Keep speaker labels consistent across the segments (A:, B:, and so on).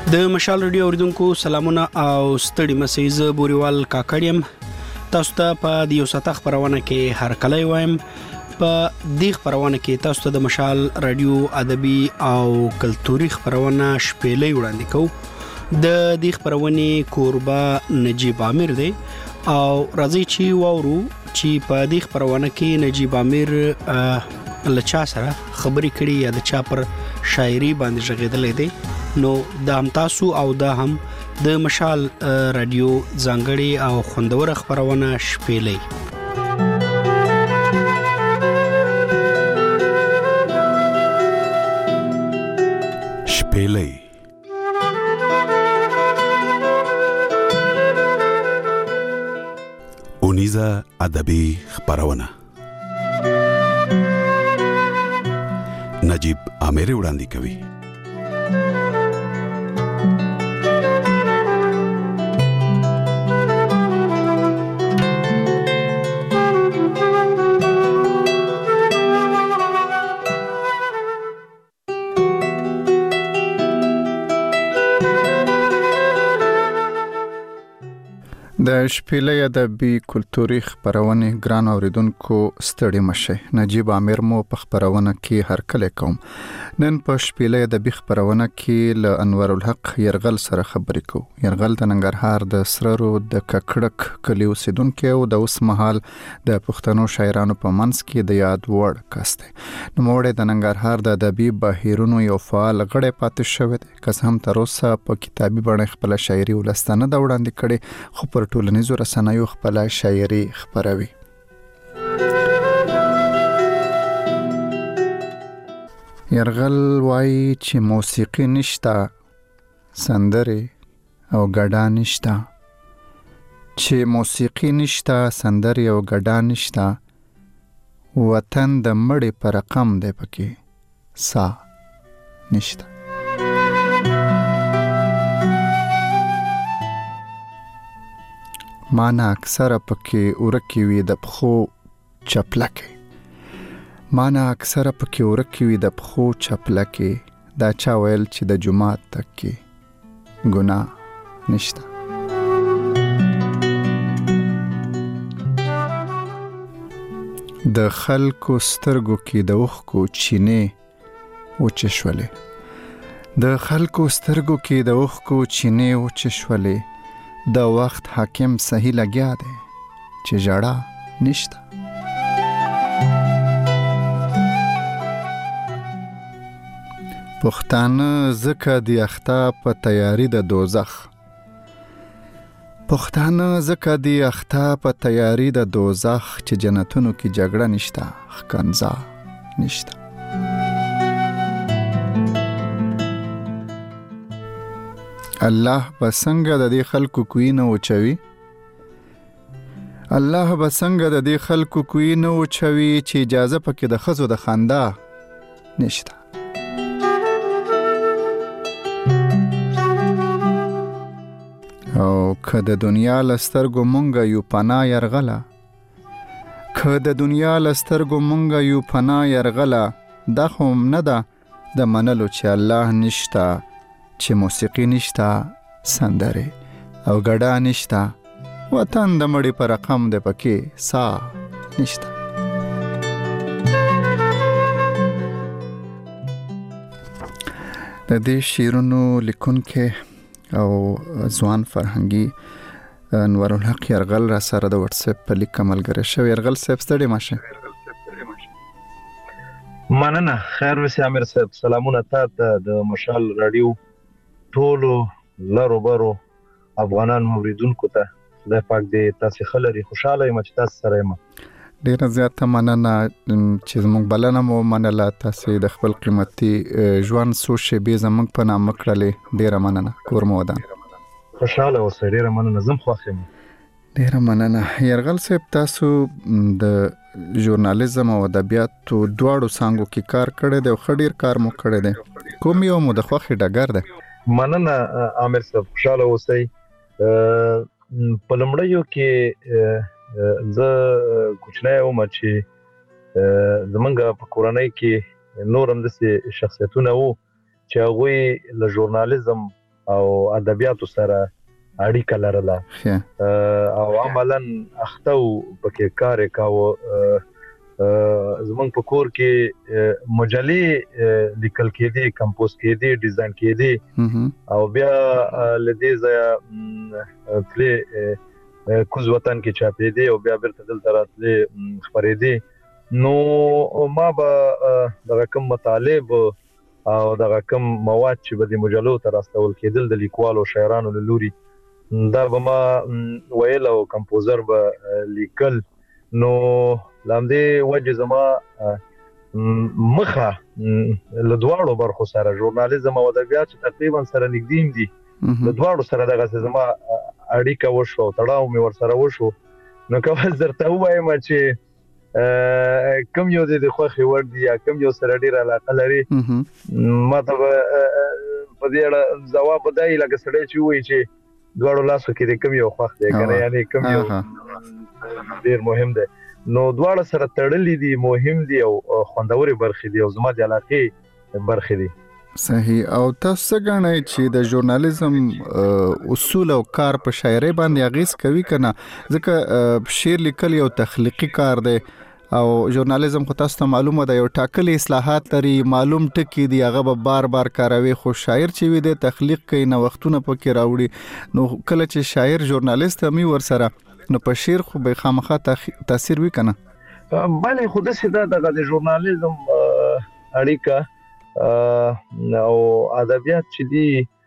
A: د مشال رادیو اوریدونکو سلامونه او ستړي مسیز بوريوال کاکړیم. تاسو ته په دیو ساته خبرونه کې هر کله وایم. په دې خبرونه کې تاسو ته د مشال رادیو ادبي او کلتوري خبرونه شپېلې وړاندې کوو. د دې خبرونه کوربه نجیب عامر دی او راځي چې وورو چې په دې خبرونه کې نجیب عامر لچا سره خبرې کړي یا د چا پر شاعري باندې ژغېدلې دي. نو دا هم تاسو او دا هم د مشال رادیو ځانګړي او خوندور خبرونه شپېلې.
B: شپېلې اونیزه ادبي خبرونه نجیب عامر وړاندې کوي.
C: د شپېلې ادبي کلتوري خبرونه ګران اوریدونکو ستړي مشه. نجیب عامر مو په خبرونه کې هر کله کوم. نن په شپېلې ادبي خبرونه کې ل انور الحق يرغل سره خبرې کوو. يرغل د ننګرهار د سررو د ککړک کلی اوسیدونکو او د اوس مهال د پښتنو شاعرانو په منځ کې د یاد وړ کس دی. نو موږ د ننګرهار د ادبي بهیرونو یو فعال غړی پاتې شوی دی. کس هم تر اوسه په کتابي بڼه خپل شاعري ولستانه د وړاندې کړي خو پر ټولنیزو رسنیو خپل شاعري خبروي. يرغل وای چې موسیقي نشتا سندره او ګډا نشتا، چې موسیقي نشتا سندره او ګډا نشتا، وطن د مړې پر رقم دی پکې سا نشتا. مانا اکثر پکې ورکی وی د پخو چپلکه، مانا اکثر پکې ورکی وی د پخو چپلکه، دا چا ویل چې د جمعات تک کې ګناه نشتا. د خلکو سترګو کې د اوښکو چینه وچشولې، د خلکو سترګو کې د اوښکو چینه وچشولې، د وخت حاکم صحیح لګیا دی چې جړه نشتا. پښتانه زکه دی اخته په تیاری د دوزخ، پښتانه زکه دی اخته په تیاری د دوزخ، چې جنتونو کې جګړه نشتا خکنزا نشتا. الله بسنګ د دې خلکو کوی نه وچوي، الله بسنګ د دې خلکو کوی نه وچوي، چې اجازه پکې د خزو د خندا نشتا. او که د دنیا لسترګو مونږه یو پناه يرغله، که د دنیا لسترګو مونږه یو پناه يرغله، دا خو نه ده د منلو چې الله نشتا، چې موسیقي نشتا سندره او ګډا نشتا، وطن د مړي پر رقم دی پکې سا نشتا. د دې شیرونو لیکونکو او ځوان فرهنګي انور الحق يرغل را سره د واتس اپ په لیک ملګری شو. يرغل صاحب ستړي ماشه.
D: مننه. خیر وسی عامر صاحب، سلامونه تاسو د مشال رادیو ټولو لارو بارو افغانان موریدونکو ته. خدای پاک دې تاسو خلري خوشاله یم چې تاسو سره یم.
C: ډیره زیاته مننه چې موږ بلنه مو منله. تاسو د خپل قیمتي ژوند سو شی به زموږ په نامه کړلې. ډیره مننه. کور مو ودان.
D: خوشاله اوسئ. ډیره مننه. زم خوښ یم.
C: ډیره مننه. يرغل صاحب تاسو د ژورنالیزم او ادبیاتو دواړو څانګو کې کار کړی دی او خډیر کار مو کړی دی. کوم یو مو د خوښي ډګر دی؟
D: مننه عامر صاحب، خوشاله اوسئ. په لومړیو کې زه کوچنی وم چې زمونږ په کورنۍ کې نور هم داسې شخصیتونه وو چې هغوی له ژورنالیزم او ادبیاتو سره اړیکه لرله او عملاً اختو پکې کار کاوه. زمونږ په کور کې مجلې لیکل کېدې، کمپوز کېدې، ډیزاین کېدې او بیا لدې ځای تلې کوز وطن کې چاپېدې او بیا بیرته دلته راتلې خپرېدې. نو ما به دغه کوم مطالب او دغه کوم مواد چې به د مجلو ته راستول کېدل د لیکوالو شاعرانو له لوري دا به ما ویل او کمپوزر به لیکل. نو لامدې وجه زما مخه له دواړو برخو سره ژورنالیزم او ادبیات تقریبا سره نږدې دي. له دواړو سره دغه زما اړیکه وشو او تړاو مې ور سره وشو. نو کوم درته وایم چې کوم یو د خوخي ور دي یا کوم یو سره ډیر علاقه لري ما ته په دې اړه جواب دی لکه سړی چې وایي چې دواړو لاسو کې د کوم یو خوخ دی کنه یعنی کوم یو ډیر مهم دی. نو دواړه سره تړلې دي، مهم دي او خوندوري برخې دي او زما د علاقې برخې دي.
C: صحیح. او تاسو څنګه چې د ژورنالیزم اصول او کار په شاعرۍ باندې اغیز کوي کنه؟ ځکه شعر لیکل یو تخلیقي کار دی او ژورنالیزم خو تاسو ته معلومه ده یو ټاکلي اصلاحات لري، معلوم ټکی دی، هغه به بار بار کاروي. خو شاعر چې وي د تخلیق کوي، نو وختونه پکې راوړي. نو کله چې شاعر ژورنالیست هم ور سره نو په شعر خو به خامخا تاثیر وی کنه؟
D: بله خو د سیده د ژورنالیزم اړیکه او ادبیات چې دي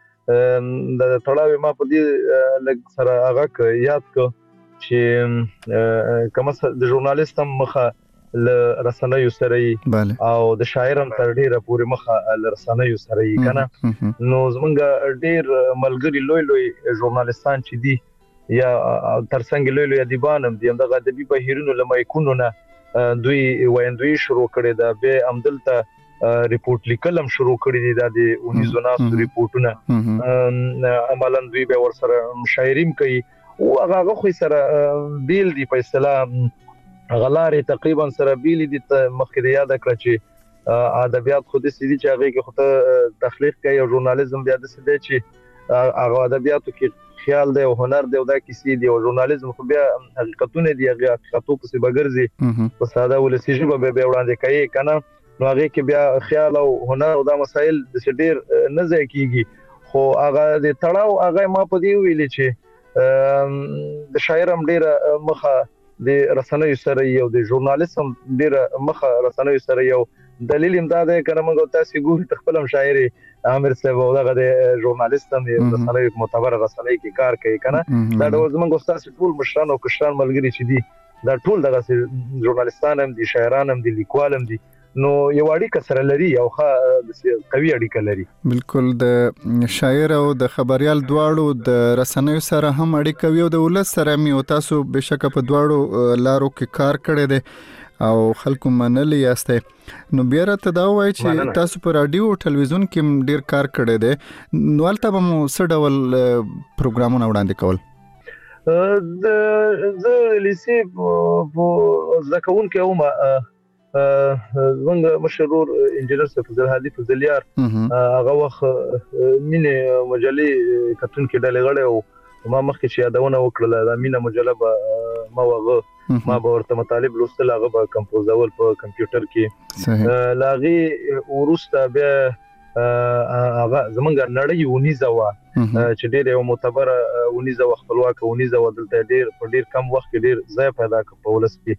D: د تړاوي ما په دې لږ سره هغه یاد کو چې کوم د ژورنالیست هم مخه ل رسنیو سره او د شاعرم تر ډیره پورې مخه ل رسنیو سره کنه. نو زمونږ ډیر ملګری لوی ژورنالیستان چې دي یا ترڅنګ لوی ادیبان هم دي، دغه ادبي بهیرونو لمایکونو نه دوی وایندوی شروع کړي دا به عمدلته ریپورت لیکل هم شروع کړی دي د 19 ریپورتونه عملاً دوی به ور سره شاعریم کوي او هغه خو سره بیل دی په اصطلاح غلاري تقریبا سره بیل دي مخکې یاد کړ چې ادبیات خو د سړي چې هغه کې خو تخلیق کوي او ژورنالیزم بیا د سړي چې هغه ادبیاتو کې خیال دی او هنر دی او دا کیسې دی او ژورنالیزم خو بیا حقیقتونه دی هغه حقیقتو په بغرزي په ساده ولسی ژبه به وړاندې کوي کنه. نو هغه کې بیا خیال او هنر او دا مسائل د ډیر نه ځای کیږي. خو هغه د تړاو هغه ما په دی ویل چې د شاعرم ډیر مخه د رسنیو سره یو د ژورنالیزم ډیر مخه رسنیو سره یو دلیل امداد کنه موږ تاسو ګوري تخپلم شاعري عامر صاحب او دغه د ژورنالیست هم د رسنیو معتبر رسنۍ کې کار کوي کنه. دا د زمونږ استاد ټول مشران او کشران ملګری چې دي دا ټول دغه ژورنالیستان هم دي، شاعران هم دي، لیکوال هم دي. نو یو اړیکه سره لري او قوي اړیکه لري.
C: بالکل د شاعر او د خبريال دواړو د رسنیو سره هم اړیکه وي او د ولس سره مې او تاسو بشکه په دواړو لارو کې کار کړی دی او خلکو منلي یاسته. نو بیا راته دا وایي چې تاسو په رادیو او ټلویزیون کې ډیر کار کړی دی، نو البته به مو څه ډول پروګرامونه وړاندې کول؟
D: د لیسې په ځکهون کې اومه زمونږ مشهور انجینر فضل هادي فضلیار هغه وخت مینه مجلې کتون کې ډلې غړې او ما مخکې چې یادونه وکړه دا مینه مجله ما وغه ما به ورته مطالب لوستل هغه به کمپوزول په کمپیوټر کې لاغي ورسته به هغه زمونږ نړۍ ونیزه وا چې ډېر یو معتبر ونیزه خپلواک ونیزه ودلته ډېر کم وخت کې ډېر ځای پیدا کړ په ولس کې.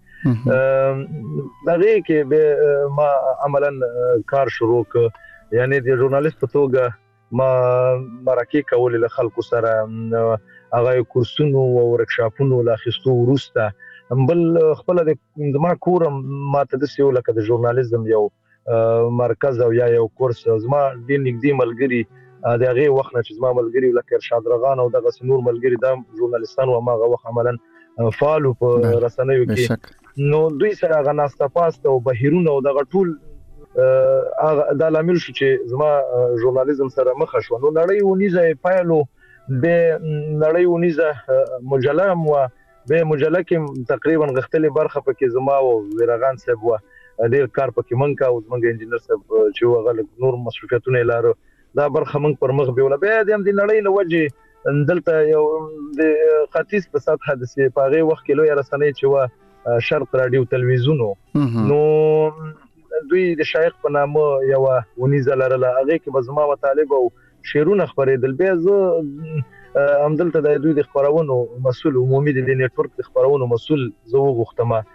D: دغه کې به ما عملاً کار شروع ک یعنی د ژورنالیست په توګه ما مرکه کول له خلکو سره هغه کورسونو او ورکشاپونو لا خستو ورسته بل خپل د ما کورم ما تدسیو لکه د ژورنالیزم یو مرکز او یا یو کورس زما د نږدې ملګری دغه وخت چې زما ملګری لکه ارشاد رغان او دغه نور ملګری د ژورنالیستانو ماغه وخت عملاً فعال په رسنیو کې. نو دوی سره غناسته پاست او بهیرونه او دغه ټول د لامل شو چې زما ژورنالیزم سره مخ شو. نو نړۍ ونیزه پایلو به نړۍ ونیزه مجله مو به مجله کې تقریبا غختلې برخه پکې زما او ورغان صاحب و ډیر کار پکې منکا او زمونږ انجینر صاحب چې هغه نور مصرفیتونه لاره دا برخه موږ پر مخ بیول بیا د هم د نړۍ له وجه دلته یو د ختیځ په سطح د سی پاغه وخت کې لوی رسنۍ چې وا شرق رادیو تلویزیونو نو دوی د شایخ په نامه یو ونیزه لرله هغه کې بزما مطالب او شیرونه خبرېدل بیا زه همدلته د دوی د خبرونو مسول عمومي د نتورک د خبرونو مسول زه وغوښتم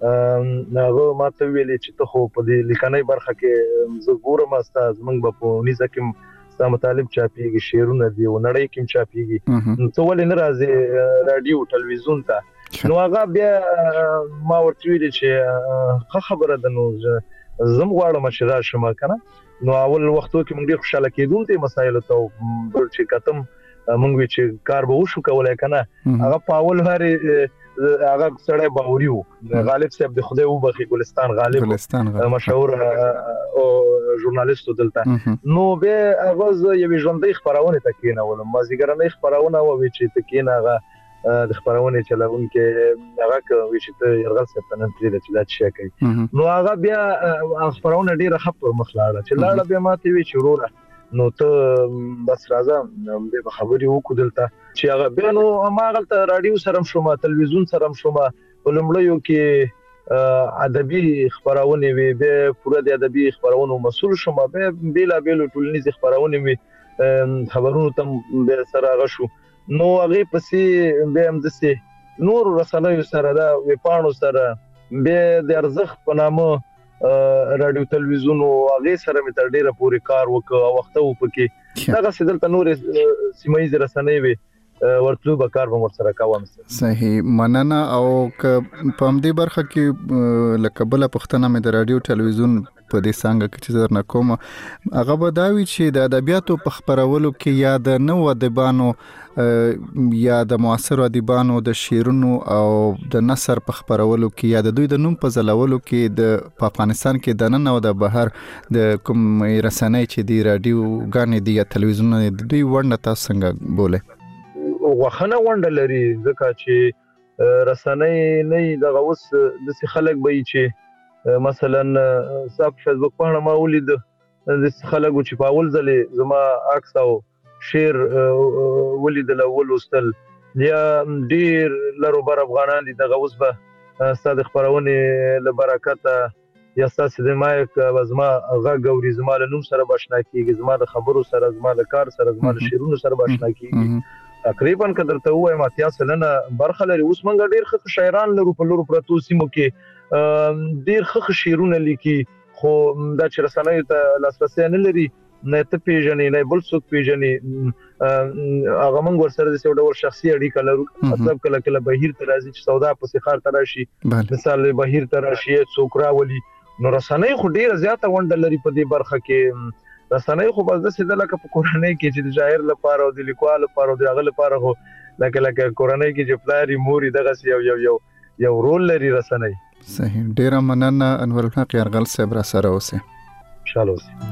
D: هغه ماته ویلې چې ته خو په دې لیکنۍ برخه کې زه ګورم استاد موږ په ونیزه کې ستا مطالب چاپیږي شیرونه دی او نړۍ کې چاپیږي ته ولې نه راځي رادیو تلویزیون ته نو هغه بیا ما ورته ویل چې خبره ده نو زم غواړم چې راشم کنه نو اول وختو کې موږ ډیر خوشاله کېدون ته مسایل ته بل چې کتم موږ چې کار به وشو کولای کنه هغه په اول هاري هغه سړی باوريو غالب صاحب د خدای وبخي ګلستان غالب مشهور او ژورنالیست دلته نو به هغه یو ژوندۍ خبرونه تکینه ولم مازیګرنۍ خبرونه و چې تکینه هغه د خبرونه چلون کې هغه کوي چې ته يرغل صاحب ته نن ترې چې دا شي کوي نو هغه بیا خبرونه ډیره خپل مخلاړه چې لاړه به ماته وی شروع نو ته بس راځه به خبري وکړه دلته چې هغه بیا نو ما غلطه رادیو سره شوم تلویزیون سره شوم ولمړیو کې ادبي خبرونه وي به پوره د ادبي خبرونو مسول شوم به بیلا بیل ټولنیز خبرونه وي خبرونو تم به سره غشو نو هغه پسې به هم دسه نور رسنیو سره دا وی پانو سره به د ارزخ په نامه رادیو تلویزیون او هغه سره مې تر ډیره پوری کار وکړ او وخت وکړي دا څه دلته نور سیمایي رسنۍ وي ورتلو به کار به سره کوم
C: صحیح مننه او په همدې برخه کې لکه بل پښتنه مې د رادیو تلویزیون په دې څنګه کې چې درنه کوم هغه بداوی چې د ادبیاتو په خبرولو کې یا د نو ادبانو یا د معاصر ادبانو د شیرونو او د نثر په خبرولو کې یا د دوی د نوم په ځلولو کې د افغانستان کې د نن او د بهر د کوم رسنۍ چې دی رادیو غانې دی یا تلویزیون د دوی ورنه تاسو څنګه بوله
D: وخنه ونډه لري ځکه چې رسنۍ نه دغه اوس د خلک به چې مثلا صاحب فیسبوک باندې ما ولید د خلکو چې په اول ځلې زما عکس او شیر ولید الاول واستل یا ډیر لرو بر افغانان دي دغه اوس به ستاسو خبرونه لبرکت یا ستاسو د مایک زما غږ او زما له نوم سره بشنا کیږي زما د خبرو سره زما د کار سره زما د شیرونو سره بشنا کیږي تقریبا کدر ته وای ماتیا سلنه برخه لري اوس مونږ ډیر ښه شاعران لرو په لورو پرتو سیمو کې ډیر ښه شیرونه لیکي خو دا چې رسنۍ ته لاسرسي نه لري نه ته پیژنې نه بل څوک پیژنې هغه مونږ ورسره د څو ډول شخصي اړیکه لرو مطلب کله کله بهیر ته راځي چې سودا په سخار ته راشي مثال بهیر ته راشي څوک راولي نو رسنۍ خو ډیر زیاته ونډه لري په دې برخه کې رسنۍ خو بس د سیده لکه په کورنۍ کې چې د شاعر لپاره او د لیکوال لپاره او د هغه لپاره خو لکه کورنۍ کې چې پلاری موري دغه یو رول لري رسنۍ
C: صحیح ډیر مننه انور الحق يرغل صاحب را سره اوسه
D: انشاءالله اوسه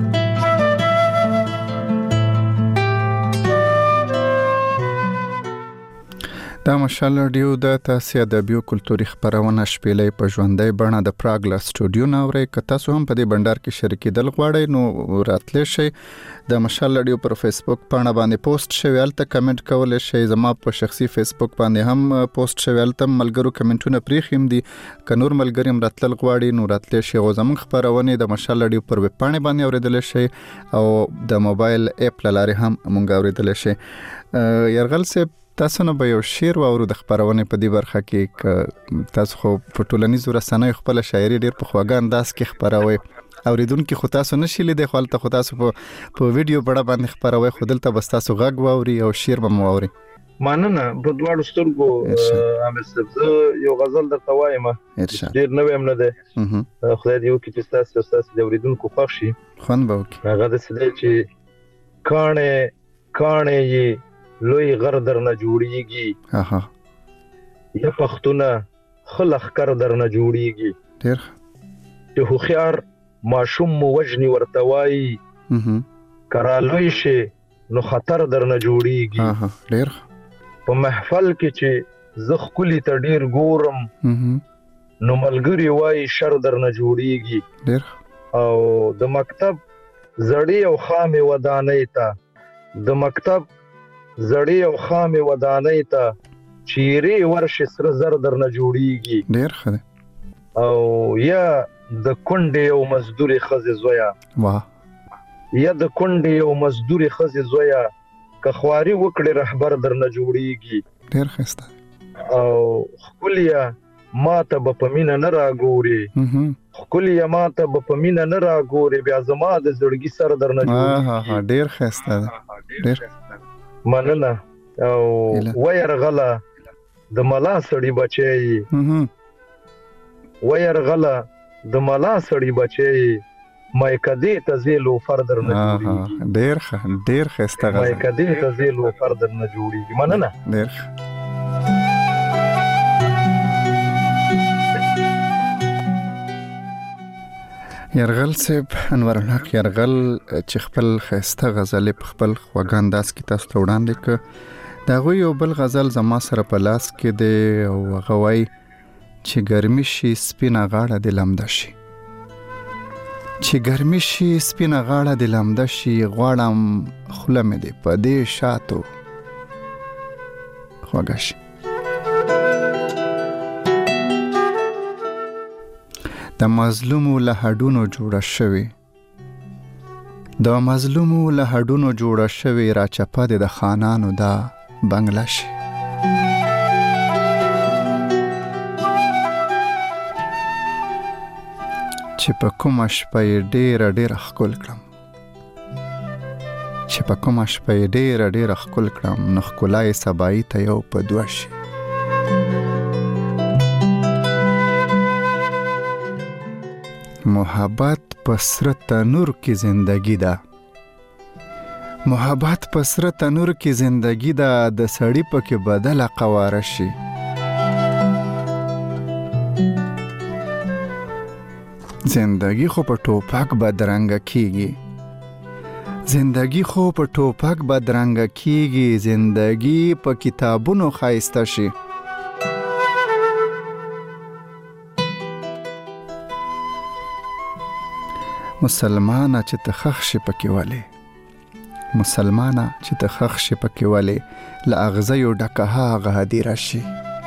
C: دا مشال رادیو د تاسو ادبي او کلتوري خبرونه شپېلې په ژوندۍ بڼه د پراګ لا سټوډیو ناوړې که تاسو هم په دې بندر کې شریکېدل غواړئ نو راتلی شئ د مشال رادیو پر فیسبوک باندې باندې پوسټ شوی الته کمنټ کولای شئ زما په شخصي فیسبوک باندې هم پوسټ شوی الته ملګرو کمنټونه پریخیم دي که نور ملګری هم راتل غواړي نو راتلی شئ او زموږ خبرونه د مشال رادیو پر ویب پاڼې باندې اوریدل شئ او د موبایل اپ لاره هم مونږ اوریدل شئ يرغل صاحب تاسو نو به یو شعر واورو د خبرونه په دې برخه کې تاسو خو په ټولنیزو رسنیو خپل شاعري ډیر په خواږه انداز کې خبروي اوریدونکو خو تاسو نشئ لیدای خو تاسو په ویډیو بڑا باندې خبروي خو دلته بس تاسو غږ واوري او شعر به مو واوري
D: مننه په دواړو سترګو عامر صاحب یو غزل درته وایم ډیر نو هم نه ده خدای دې وکړي چې تاسو د اوریدونکو خوښ شي
C: خوان به وکړي
D: هغه د سده چې کانه یې لوی غر در نه جوړیږي یا پښتونه خلخ کر در نه جوړیږي
C: ډیر
D: چې خو خيار ماشوم مو وجني ورتوي کرالوي شي نو خطر در نه جوړیږي
C: ډیر
D: په محفل کې چې زخ کلی ته ډیر ګورم نو ملګری وای شر در نه جوړیږي
C: ډیر
D: او د مکتب زړې او خامې ودانۍ ته د مکتب زړې او خامې ودانۍ ته چیرې ورشي سره زر درنه جوړیږي
C: ډیر ښه دی.
D: او یا د کونډې او مزدوري خزې زویا یا د کونډې او مزدوري خزې زویا که خواري وکړي رهبر درنه جوړیږي.
C: ډیر ښه
D: او خپلیا ماته به په مینه نه راګوري خپلیا ماته به په مینه نه راګوري بیا زما د زړګي سر درنه جوړیږي.
C: ډیر ښه دی. ډیر
D: مننه. او ويرغله د ملا سړی بچي ويرغله د ملا سړی بچي مای کدی ته زیلو فردر نه جوړیږي.
C: ډیر ښه
D: مای کدی ته زیلو فردر نه جوړیږي. مننه.
C: ډیر یرغل صاحب انور الحق یرغل چې خپل خسته غزل په خپل خوږ انداز کې تاسو ته وړاندې ک دا غوي یو بل غزل زما سره په لاس کې دی او غوي چې ګرمي شي سپینه غاړه د لمده شي چې ګرمي شي سپینه غاړه د لمده شي غواړم خله مې دی په دې شاتو خوږه شي. د مظلومو له هډونو جوړه شوی د مظلومو له هډونو جوړه شوی را چپه د خانانو دا بنگله شي. چې په کومه شپه یې ډېره ښکل کړم چې په کومه شپه یې ډېره ښکل کړم نو ښکلا یې سبایي ته یو په دوه شي. محبت په سره تنور کې زندگی ده محبت په سره تنور کې زندگی ده د سړی پکې بدله قواره شي. زندگی خو په ټوپک بدرنګه کیږي زندگی خو په ټوپک بدرنګه کیږي زندگی په کتابونو خایسته شي. مسلمانه چې ته خخ شي پکې ولې مسلمانه چې ته خخ شي پکې ولې له اغزیو ډکه هغه هدیره شي.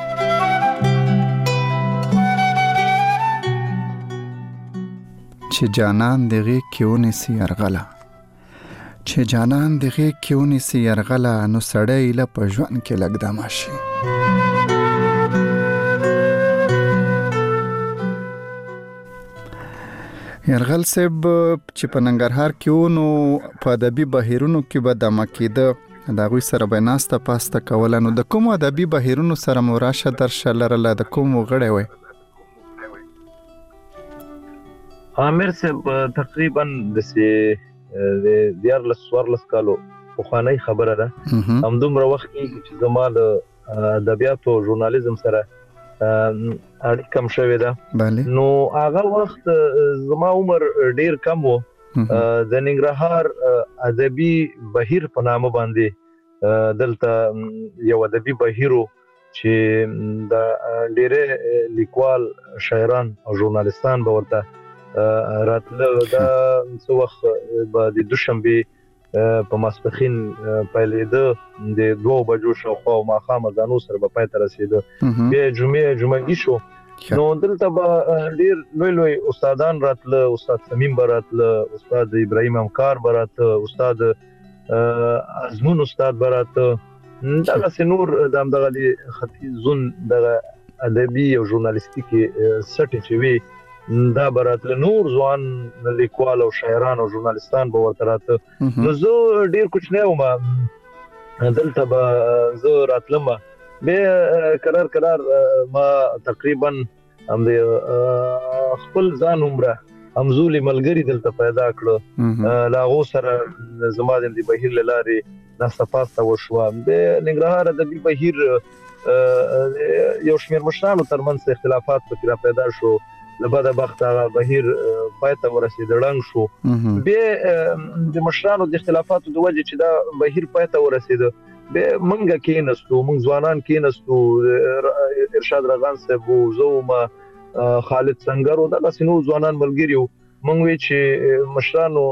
C: چې جانان د غېږ کې ونیسي یرغله چې جانان د غېږ کې ونیسي یرغله نو سړی له په ژوند کې لږ دمه شي. یرغل صاحب چې په ننګرهار کې ونو په ادبي بهیرونو کې به دمه کېده د هغوی سره به ناسته پاسته کوله نو د کومو ادبي بهیرونو سره مو راشه درشه لرله د کومو غړی وی؟
D: عامر صاحب تقریبا د 14 کالو پخوانی خبره ده همدومره وخت کې چې زما د ادبیاتو ژورنالیزم سره اړیکه شوې ده نو هغه وخت زما عمر ډیر کم وو. د ننګرهار ادبي بهیر په نامه باندې دلته یو ادبي بهیرو چې د ډېر لیکوال شاعران او ژورنالستان به ورته راتله دا څو وخت به د دوشنبه په ماسپخین پیلېده د 2 بجو شاوخوا ماښام ځانو سره به پای ته رسېده بیا جمعګي شو نو دلته به ډېر لوی استادان راتله استاد سمیم به راتله استاد ابراهیم همکار به راته استاد ازمون استاد به راته دغسې نور د همدغه ختیځون دغه ادبي او ژورنالیستیکي سټې چې وي دا براتله نور ځوان لیکوال او شاعران او ژورنالستان به ورته راته نو زه ډیر کوچنی وم دلته به زه راتلم بیا قرار ما تقریبا هم د خپل ځان عمره همزولي ملګری دلته پیدا کړو لاغو سره زما د بهیر لارې ناسته پاسته وشوه د ننګرهار ادبي بهیر یو شمېر مشرانو ترمنځ اختلافات پکې را پیدا شو لبدا بخت هغه بهیر پایته ورسید ړنګ شو بیا د مشرانو د اختلافاتو د وجه چې دا بهیر پایته ورسید بیا منګه کېنستو موږ ځوانان کېنستو ارشاد رغان صاحب زوما خالد سنگر او دغه سينو ځوانان ملګریو مونږ وی چې مشرانو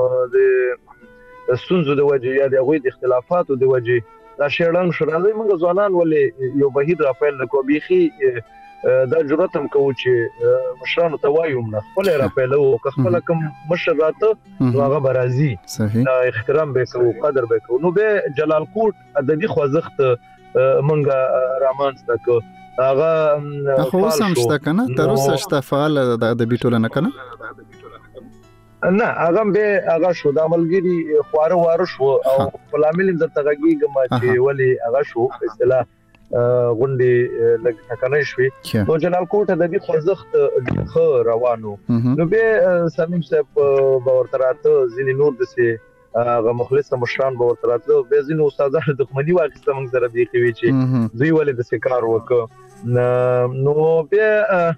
D: د ستونزو د وجې یا د غوي د اختلافاتو د وجې دا شړنګ شو راځي موږ ځوانان ولې یو بهیر راپیل کو بيخي دا جرأت هم کوو چې مشرانو ته وایو نه خپل راپیل او خپل کوم مشر راته هغه برازي
C: صحیح
D: احترام به کوو قدر به کوو نو به جلال کوټ ادبي خوځښت مونږه رامانځ تک هغه
C: خو سم شته کنه تر اوسه شته فعال د ادبي ټولنه کنه
D: نه هغه به هغه شو د عملګری خواره واره شو او فلامل د تغږیګه ما چې ولی هغه شو اصطلاح غونډي لګ ټکنه شوي نو جلال کوټ د دې خوځښت خو روانو نو به سمیم صاحب باورتراته ځینې نور دسه هغه مخلص مشران باورتراته به ځینې استادانو دښمنی واخیسته موږ سره دی کوي چې دوی ولې د سکار وک نو به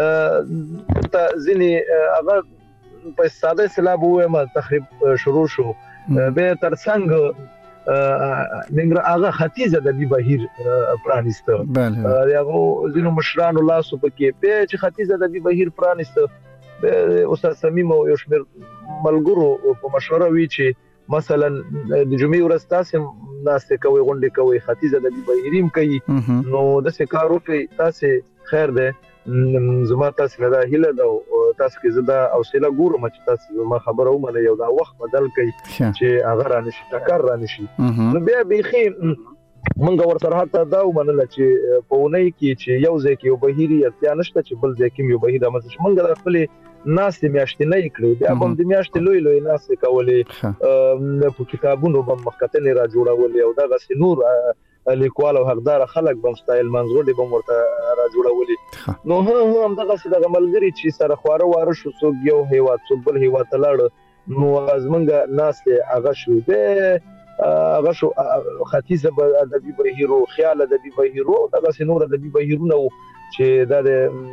D: ځینې هغه په ساده سلاب ومه تخریب شروع شو به ترڅنګ ننګر هغه ختیځه د دې بهیر پرانیسته
C: بله
D: هغه ځینو مشرانو لاسو پکې به چې ختیځه د دې بهیر پرانیسته به استاد سمیم او یو شمیر ملګرو په مشوره وی چې مثلا د جمعې ورځ تاسو ناسته کوي غونډه کوي ختیځه د دې بهیریم کوي نو د سکارو کې تاسو خیر ده زما تاسو نه دا هیله ده تاسو کې زدا او سیلا ګورم چې تاسو ما خبره ومنه یو دا وخت بدل کړي چې هغه را نشي ټکر را نشي نو بیا بيخي منګ ورسره حتی دا ومنل چې په ونی کې چې یو ځکه یو بهيري اتیا نشته چې بل ځکه یو بهير د مسج منګ د خپل ناس میاشتې نه کړې بیا هم د میاشتې لوی ناس کولې په کتابونو باندې مخکتنې را جوړولې او دا غس نور لیکوال او حقدار خلک بم سټایل منځوړي بم ورته را جوړولې نو هم دغه څه د ملګری چې سره خواره واره شو څو یو هیوا څو بل هیوا تلاړ نو ازمنګ ناس هغه شو به هغه شو ختیځه ادبي بهیرو خیال ادبي بهیرو دغه نور ادبي بهیرونه چې د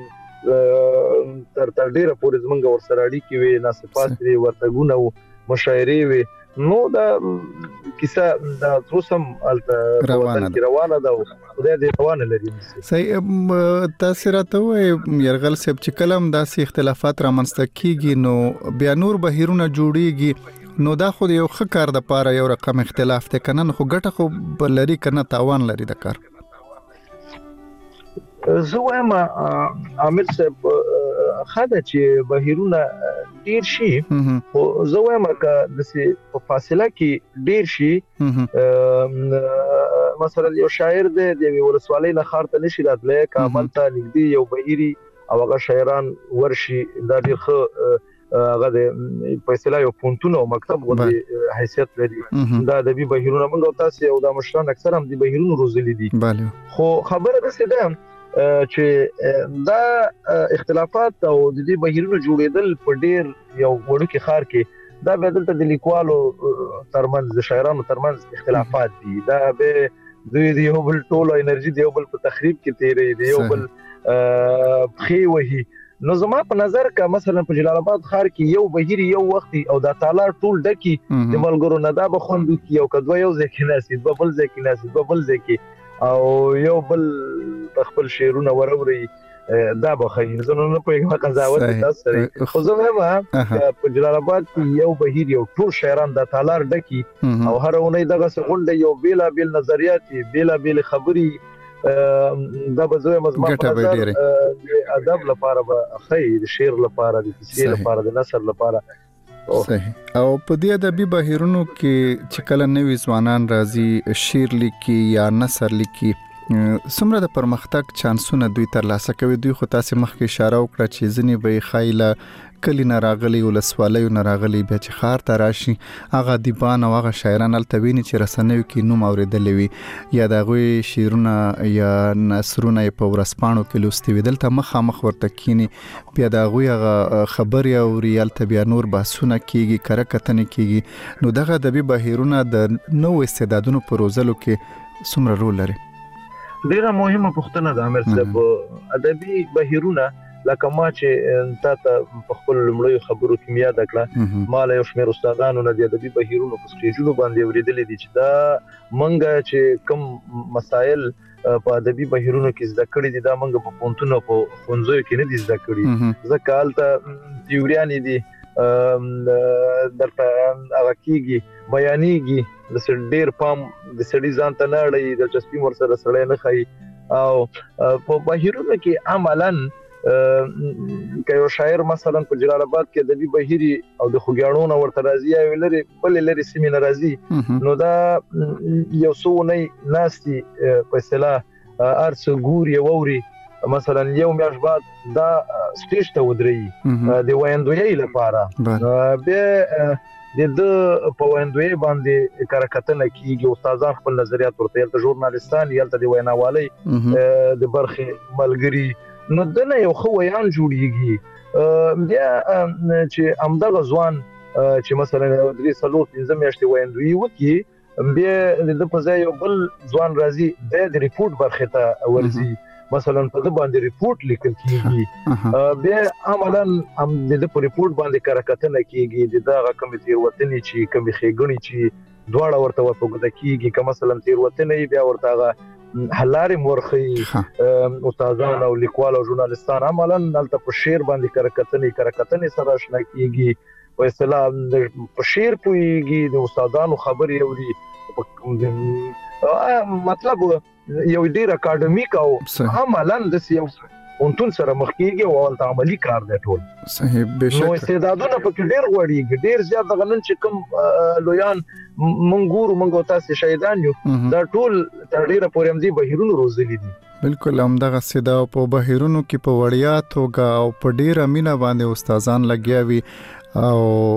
D: تر ډیره پورې زمنګ ورسره اړیکې وي ناسپاس لري ورتګونه او مشاعري وي نو دا کیسه دا تروسم روانه ده خدای دې روانه لري
C: صحیح تاسو راته وای يرغل صاحب چې کلم داسې اختلافات رامنځته کیږي نو بیا نور بهیرونه جوړیږي نو دا خو یو ښه کار د پاره یو رقم اختلاف ته کنه خو ګټه خو بلري کنه تاوان لري د کار
D: زه وایم عامر صاحب خاله چې بهیرونه ډیر شي او زه وایم چې د فاصله کې ډیر شي مثلا یو شاعر د ولسوالۍ نه خار ته نشي راتلای کابل ته نږدې یو بهيري او هغه شاعران ورشي دا ډیر ښه هغه د فیصله یو پونتونه او مکتب غوډي حیثیت لري دا ادبي بهیرونه موږ تاسو او د مشران اکثر هم د بهیرونو روزلي دي خو خبره ده ده چې دا اختلافات او د دې بهیرونو جوړېدل په ډیر یو وړوکی خار کې دا به دلته د لیکوالو ترمنځ د شاعرانو ترمنځ اختلافات دي دا به دوی یو بل ټولو انرژي دی یو بل په تخریب کې تیرې دی یو بل خي وهي نو زما په نظر کا مثلا په جلال آباد خار کې یو بهيري یو وخت او دا تالار ټول ډکی د ملګرو نه دا بخوندو کې یو کدو یو ځکه ناسي بل ځکه ناسي بل ځکه او یو بل خپل شعرونه وروري دا بخین زنه نه په قضاوت تاسو سره خو زه هم په جلال آباد کې یو بهيري او ټول شاعران د تالار ډکی او هر اونۍ دغه څنګه یو بیل نظریات بیل خبري دا به زه مزمن ادب لپاره به خیر شعر لپاره د تفسیر لپاره د نثر لپاره
C: صحیح او په دې ادبي بهیرونو کې چې کله نوې ځوانان راځي شعر لیکي یا نثر لیکي څومره د پرمختګ چانسونه دوی ترلاسه کوي دوی خو تاسو مخکې اشاره وکړه چې ځنې به خایله کلی نه راغلي ولسوالۍ نه راغلي بیا چې خار ته راشي هغه دیبان او هغه شاعران التویني چې رسنیو کې نوم اوریدلې وي یا د غوي شعرونه یا نثرونه په ورسپانو کې لوستي وي دلته مخامخ ورته کینی بیا د غوي هغه خبري او ریال تبیا نور بحثونه کیږي کرکتنه کیږي نو دغه ادبي بهیرونه د نو استعدادونو په روزلو کې څومره رول لري
D: ډیره مهمه پوښتنه ده امیر صاحب ادبي بهیرونه لکه ما چې تاسو په خپل لمړی خبرو کې یاد کړه مال یو شمېر استادانو نه د ادبي بهیرونو په سټیجونو باندې ورېدلې دي چې دا منګه چې کوم مسائل په ادبي بهیرونو کې زده کړې دي دا موږ په پونتونو په خونځو کې نه دي زده کړې ځکه حالته تیوریان دي درته هغه کېږي بیانېږي د ډېر پام د سړي ځان ته نه اړوي د چسپي ورسره سړی نه ښایي او په بهیرونو کې عملاً که یو شاعر مثلا په جلال آباد کې ادبي بهیري او د خوګیاڼو ورته راځي او لري بل لري سیمه ناراضي نو دا یو څو نه ناستي په اصطلاح ارس ګوري ووري مثلا یو میاش بعد دا سټیج ته ودري د وایندوی لپاره به د په وایندوی باندې کارکتنه کیږي استادان خپل نظریات ورته یلته ژورنالستان یلته د ویناوالي د برخه ملګری نو دنه یو خو ویان جوړیږي بیا چې امدغه ځوان چې مثلا درې سلو 15 میاشتې وایندوی وکي بیا د په ځای یو بل ځوان راځي د ریپورت برخه ته ورزي مثلا په د باندې ریپورت لیکل کیږي بیا عملاً هم د ریپورت باندې کارکتنه کیږي دغه کمیټې وطني چې کمی خېګنی چې دواړه ورته ورته کیږي که مثلا تیر وطني بیا ورته حلاري مورخي استادان او لیکوال او ژورنالستان عملاً دلته په شعر باندې کارکتنې سره آشنا کیږي په اصطلاح په شعر پويږي د استادانو خبري اوري مطلب یو ډیر اکیډمیک او عملاً د یو اونتون سره مخ کیږي او ولته عملی کار دی ټول
C: صحیح بشک
D: نو استعدادونه پکې ډیر غوړیږي ډیر زیات د غنن چې کوم لویان منګور تاسو شهیدان یو دا ټول تر ډیره پورې هم دي بهیرونو روزلي دي
C: بالکل همدغه سیدا په بهیرونو کې په وړیا توګه او په ډیر امینه باندې استادان لګیاوي او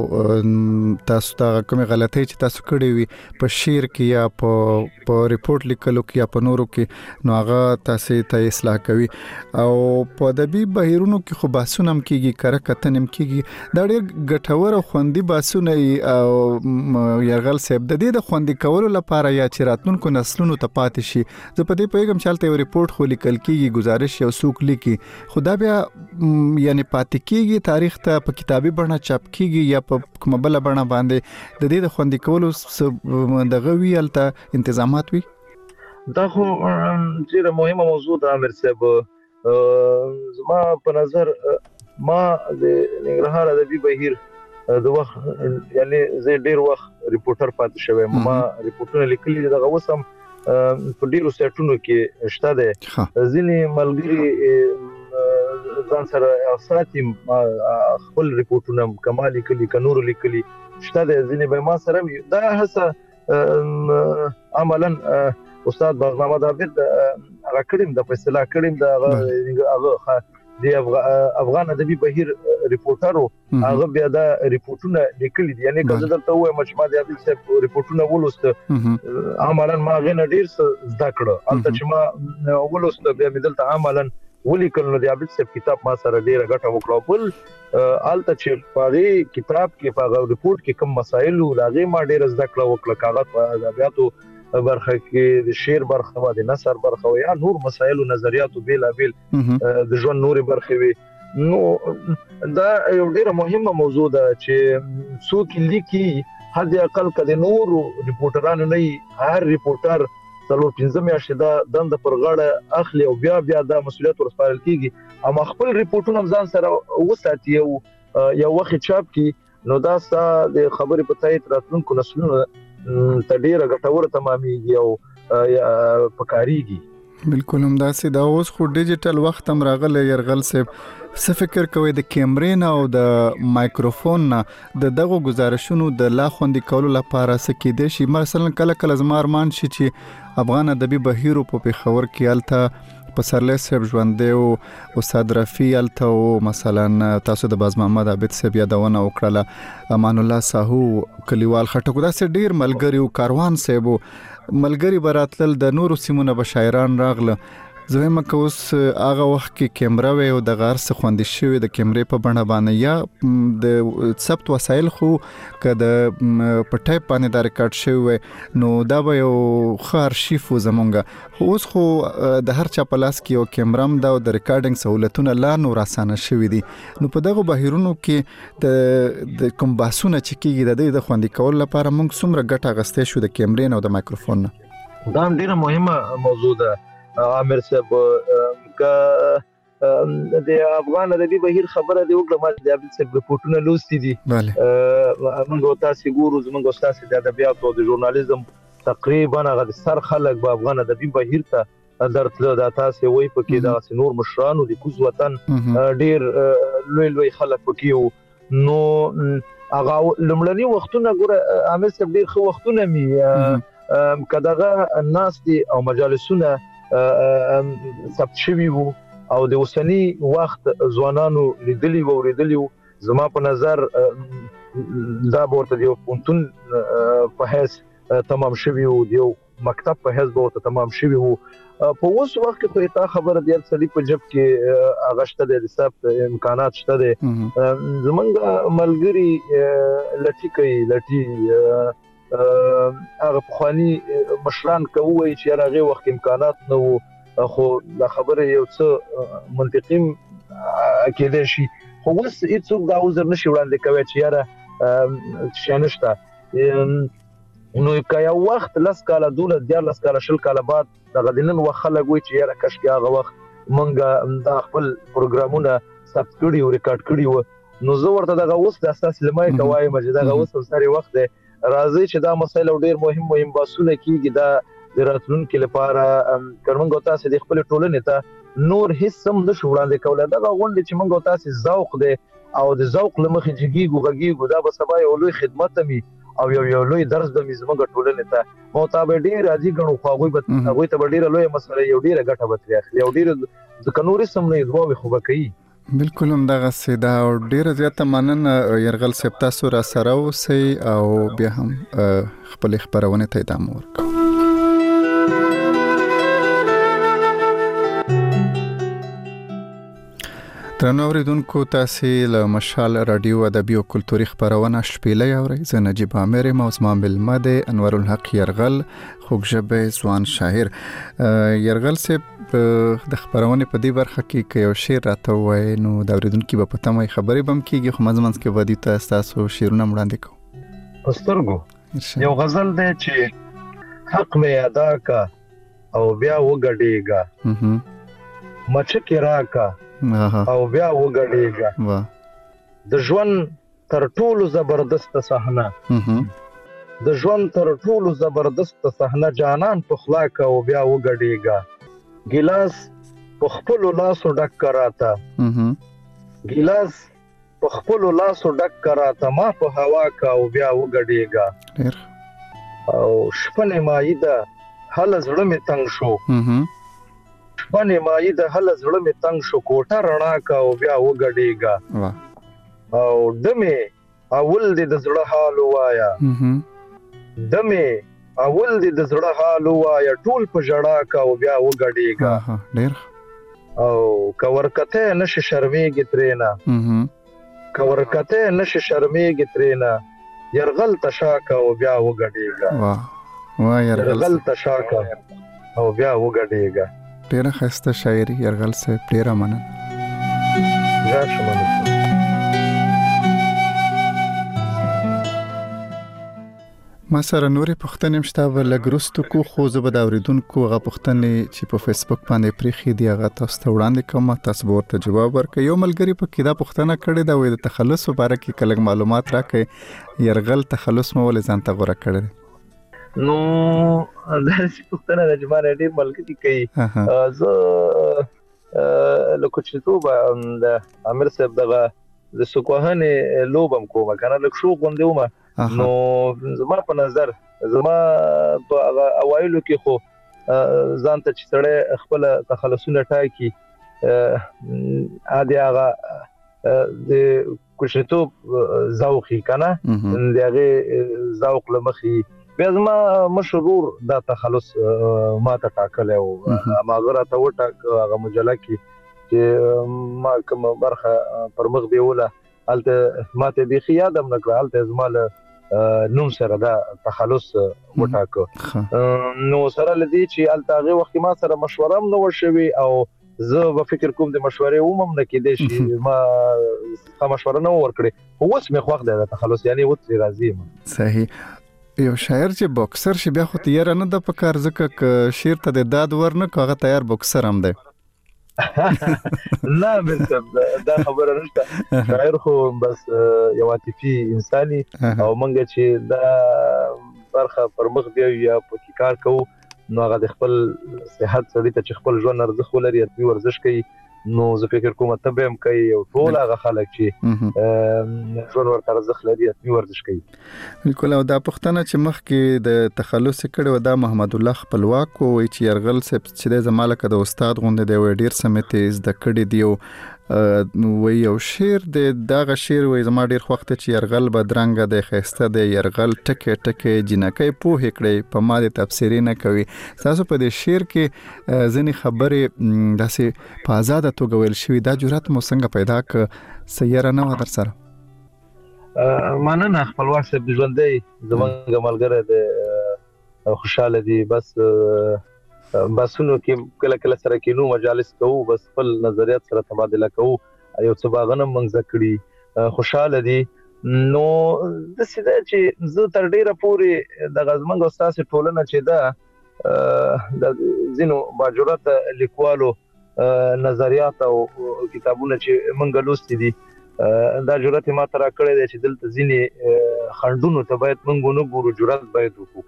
C: تاسو ته کوم غلطۍ چې تاسو کړې وي په شعر کې یا په ریپورت لیکلو کې یا په نورو کې نو هغه تاسو ته اصلاح کوي او په ادبي بهیرونو کې خو باسونه هم کیږي کارکتن هم کیږي دا ډېر ګټور او خوندي باسونه او يرغل صاحب د دې د خوندي کولو لپاره یا چې راتلونکو نسلونو ته پاتې شي زه په دې پیغام چالتې یو ریپورت خو لیکل کیږي گزارش یو څوک لیکي خدا بیا یعنی پاتې کیږي تاریخ ته په کتابي بڼه چاپ کیږي یا په کومه بل بڼه باندې د دې د خوندي کولو دغه ویلته انتظامات وي
D: دا خو ډیره مهمه موضوع ده امیر صاحب زما په نظر ما د ننګرهار ادبي بهیر د وخت یعنی زه ډیر وخت ریپورټر پاتې شوم ما ریپورټونه لیکلي دغه وسم په ډیرو سیټونو کې شته ده ځینې ملګری ځان سره ساتم خپل ریپورټونه کمالي کلی کنور لیکلي شته د ځینې به ما سره دا هڅه عملاً استاد بغداد عابد هغه کړم د فیصله کړم د افغان ادبي بهیر ریپورټرو هغه بیا دا ریپورټونه لیکلي دي یعنی که درته وایم چې ما د عابد صاحب ریپورټونه ولوست عملاً ما غنه ډیر زده کړه البته چې ما ولوست بیا مدلته عملاً ولیکل نو د عابد صاحب کتاب ما سره ډیره ګټه وکړه بل البته چې په کتاب کې په ریپورت کې کوم مسایل او لاغي ما ډیره زده کړه کاغذ په ادبیاتو برخه کې د شعر برخه او د نثر برخه او یا نور مسایل او نظریات بیل د ژوند نور برخه وي نو دا یو ډیره مهمه موضوع ده چې څوک لیکي حد اقل کده نور ریپورټرانو نه هر ریپورټر څلور 15 میاشتې دا دند پر غاړه اخلي او بیا دا مسولیت ورسپارل کیږي اما خپل ریپورټونه ځان سره وساتي او یو وخت چاپ کی نو دا د خبرې په تایید راتلونکو نسلونو تډیره ګټوره تمامېږي او پکاريږي
C: بالکل هم داسې دا اوس خو ډیجیټل وخت هم راغلی يرغل صاحب څه فکر کوي د کیمرې نه او د مایکروفون نه دغه گزارشونو د لا خوندي کولو لپاره څه کېدای شي مثلا کله زما ارمان شي چې افغان ادبي بهیر په پیښور کې الته پسرلی صاحب ژوندې او استاد رفیع الته او مثلا تاسو د باز محمد عابد صاحب یادونه وکړه امان الله ساهو کلیوال خټکو داسې ډیر ملګری او کاروان صاحب ملګری براتل د نورو سیمونو بشاعران راغله زما کوس هغه وخت کې کیمرا و او د غار څخه خوندې شوی د کیمرې په بڼه باندې یا د ثبت وسایل خو کده په ټایپ باندې دا ریکارډ شوی نو دا به یو خار شیف زمونږه اوس خو د هر چا په لاس کې یو کیمرام دا د ریکارډینګ سہولتونه لا نور اسانه شوی دي نو په دغه بهیرونو کې د کوم باسونه چې کېږي د خوندې کول لپاره موږ څومره ګټه غستې شو د کیمرې او د مایکروفون
D: دا ډیره مهمه موضوع ده عامر صاحب ک د افغان ادبي بهیر خبره دی وکړه ما د عبد صاحب رپورټونه لوستي دي
C: بله
D: موږ تاسو ګورو زموږ استاد د ادبیات او د ژورنالیزم تقریبا هغه سر خلک په افغان ادبي بهیر ته درتله د تاسو وای پکې د نور مشرانو د کوز وطن ډیر لوی خلک پکې نو هغه لمړنی وختونه ګوره عامر صاحب ډیر خو وختونه می کداغه الناس دي او مجالسونه ثبت شوی وو او د اوسنی وخت ځوانانو لیدلی و اوریدلی زما په نظر دا ورته دی پونتون په هیڅ تمام شوی وو دی مکتب په هیڅ ورته تمام شوی وو په اوس وخت کې خو تا خبره دی سړي په جب کې اغشته د حساب امکانات شته دي زمونږ ملګری لټي هغه خواني مشران کوي چې هغه وخت امکانات نه وو خو دا خبره یو څه منطقي کېدای شي خو اوس هیڅوک دا عذر نشي وړاندې کوي چې یاره شنشته نو کیا وخت لس کاله دوله د لس کاله شل کاله بعد د غدنن وخلک وي چې یاره کښ کې هغه وخت مونږه د خپل پروګرامونه ثبت کړي او ریکارډ کړي و نو زه ورته دغه اوس د اساس لمای کوي مجه دغه اوس سره وخت دی راځي چې دا مسایل ډیر مهم باسونه کیږي دا د راتلونکو لپاره کرمنګو تاسو د خپل ټولنې ته نور هیڅ سم نشو وړاندې کولای دا غونډه چې موږ تاسو ذوق دی او د ذوق لمخې جګیږو دا به سبا یو لوی خدمت می او یو لوی درس د زموږ ټولنې ته مطابق ډیر راځي غنو خواغوي به هغه ته ډیر لوی مسله یو ډیره ګټه به ترې اخلي یو ډیر د کنوري سم نه دوه خو بکې
C: بالکل هم دغه سیده او ډیره زیاته مننه يرغل صاحب تاسو را سره اوسئ او بیا هم خپل خبرونه ته ادامه ورکړئ درنو اوریدونکو تاسو له مشال رادیو ادبي او کلتوري خبرونه شپېلې اورئ زه نجيب عامر موزمان بالمده انور الحق يرغل خوږژبه ځوان شاعر يرغل صاحب د خبرونه په دې برخه کې یو شعر راته وای نو د اوریدونکو په پته خبرې بم کیږي خو مزمنس کې ودی تاسو شعرونه وړاندې کوم
D: پسترګو یو غزل دی چې حق مې ادا کا او بیا وګډېګا مچکه راکا او بیا وګډېګا د ژوند تر ټولو زبردست صحنه د ژوند تر ټولو زبردست صحنه جانان په خلاک او بیا وګډېګا ګلاس په خپل لاسو ډک کراته ګلاس په خپل لاسو ډک کراته ما په هوا کا او بیا وګډېګا او شپنه مایده هل زړه می تنگ شو شپنه مایده هل زړه می تنگ شو کوټه رڼا کا او بیا وګډېګا او دمه اول دې د زړه حال وایا دمه اول دې د زړه حال وایا ټول په جړا کا او بیا وګډېګا
C: ډېر
D: او کورکته نش شرمېږي ترینا کورکته نش شرمېږي ترینا يرغل تشاکا او بیا وګډېګا
C: واه
D: يرغل تشاکا او بیا وګډېګا
C: ډېر خسته شاعري يرغل صاحب ډېر مننه
D: یا شمنه
C: ما سره نورې پوښتنې مشته ولګرستو کو خو زه به د اوریدونکو غو پوښتنې چې په فیسبوک باندې پریخي دی هغه تاسو ته وړاندې کوم تاسو ورته جواب ورکړئ یو ملګری په کې دا پوښتنه کړې دا وې د تخلص لپاره کې کله معلومات راکړئ يرغل تخلص مو ولې ځان ته غوړه کړی
D: نو دا پوښتنه د جماعت ډېر ملګری کوي زه لکه چې توبه د امیر صاحب دغه د سکوهنه لوبم کوم کنه لکه شو غوندومه نو زما په نظر زما په اوایلو کې خو ځان ته چې سره خپل تخلصونه ټاکي اده هغه د کوشتوب ذوقي کنه دغه ذوق لمخي بیا زما مشهور دا تخلص ما ته ټاکل او ما غره ته وټاک هغه مجله کې چې ما کوم برخه پر مخ دیوله الته ماته به خیادم نکړه الته زما نوم سره دا تخلص وټاکو نو سره لدی چې التاغه وخت ما سره مشوره نو وشوي او زه په فکر کوم د مشورې ومم نه کېدې شي ما مشوره نو ورکړې اوس مې خوښ ده تخلص یعنی وته راځي
C: صحیح یو شاعر چې بوکسر شي بیا خو تیار نه د پکار ځکه ک شیر ته د داد ورنه کاغه تیار بوکسر هم دی
D: نه مې دا خبره نشته شاعر خو بس یو عاطفي انساني او مونږ چې دا برخه پر مخ دی یا په کار کوو نو هغه د خپل صحت سړي ته خپل ژوند ارزښت ولري او ورزش کوي نو زه فکر کوم ته به هم کوي او ټول هغه خلک چې ژوند ورته ارزښت لري او ورزش کوي
C: بالکل او دا پښتنه چې مخ کې د تخلص کړي و دا محمد الله خپلواک او چې يرغل چې د زمالک د استاد غوند دی ډیر سمته زده کړي دیو وی یو شیر د دغه شیر وی زما ډیر وخت چې يرغل بدرنګ د خسته د يرغل ټکه ټکه جنکې په هکړې په ما د تفسیر نه کوي تاسو په دې شیر کې ځنی خبره داسې په آزاد توګه ویل شوی دا جرأت مو څنګه پیدا ک سیاره نه و در سره
D: مننه خپلواک صاحب ژوندې زمونږ ملګری د خوشاله دي بس باسونو کې کله کله سره کې نو مجالس کوو بس خپل نظریات سره تبادله کوو یو څه باغنه منځ کړی خوشاله دي نو د سیده چې زه تر ډیره پورې د غزمنګ استاد ټولنه چې دا د زینو باجورت لیکوالو نظریات او کتابونه چې منګ لوستي دي دا جرأت ما ترا کړی دی چې دلته ځینې خندونو ته باید منګو نه ګورو جرأت باید وکړو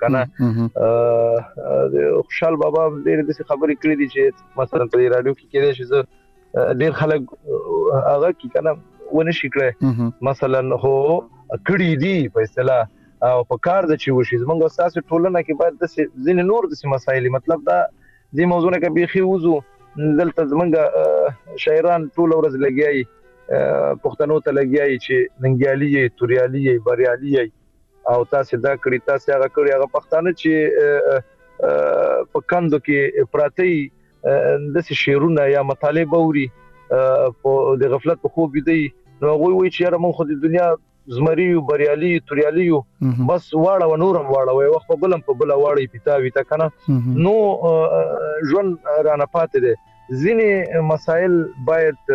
D: کنه خوشحال بابا ډېر د خبرې کړې دي چې مثلا په رادیو کې کېدای شي زه ډېر خلک هغه کې کنه ونه شي کړی مثلا هو کړي دي په اصطلاح او په کار د چې وشي زمونږ اساس ټولنه کې باید د ځینې نور د مسایل مطلب دا دې موضوع نه کې بيخي وزو دلته زمونږ شاعران ټول ورځ لګیایي پښتنو ته لګیایي چې ننګیالي توریالي بریالي او تاسو دا کړی تاسو هغه کړی هغه پښتانه چې په کندو کې پراتی د شعرونه یا مطالبه اوري په د غفلت په خوب دی نو وی چې موږ خو د دنیا زمری بریالي توریالي بس واړه و نورم واړه وي وخت په بلم په بل واړی پیتاوي تا کنه نو ژوند رانه پاتې دي ځینې مسائل باید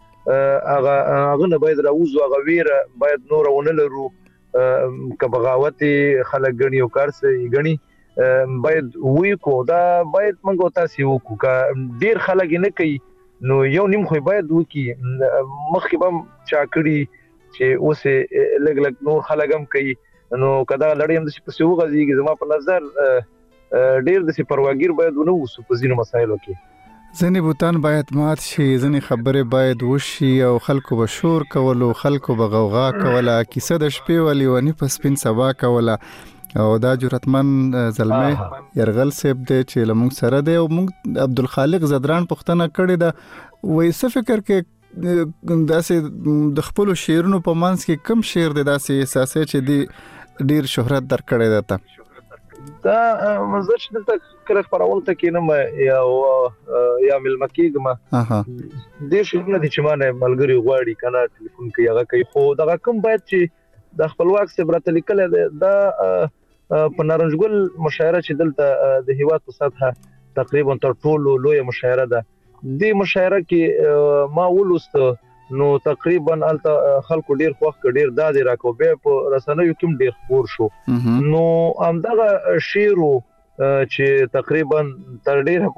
D: هغه نه باید راوځو هغه ویره باید نور ونه لرو ک بغاوت خلک غنی او کارسي غنی باید وی کو دا باید منګو تاسو وکړو ک ډیر خلک نه کوي نو یو نیم خو باید وکی مخکې بم چاکړي چې اوسه لګ نور خلک هم کوي نو کدا لړیم د څه وغځيږي زما په نظر ډیر د پرواګیر باید ونه وسو په ځینو مسایلو کې
C: ځنې بوتان باید مات شي ځنې خبره باید وشي او خلکو به شور کولو خلکو به غوغا کوله کیسه د شپې ولي ونی په سپین سبا کوله او دا جرأتمن زلمه يرغل سیب دی چې لمونږ سره دی او مونږ عبدالخالق زدران پښتنه کړی دا وې څه فکر کې داسې د خپل شعرونو په منځ کې کم شعر دی داسې احساسي چې دی ډیر شهرت درکړی دی ته
D: دا مزه چې دلته کله خبرونه ته کینم یا ملمکیګم د شهرونه د چمانه ملګری غواړي کنه ټلیفون کوي هغه کوي خو دا کوم باید چې د خپلواک صبرت لیکل دا په نارنجګل مشاعره چې دلته د هیواد په سطحه تقریبا تر ټولو لوی مشاعره ده د مشاعره کې ما ولست نو تقریبا الته خلکو ډیر خوښ ډیر دادې راکو به په رسنیو کې ډیر خور شو نو همدغه شیرو چې تقریبا تر ډیره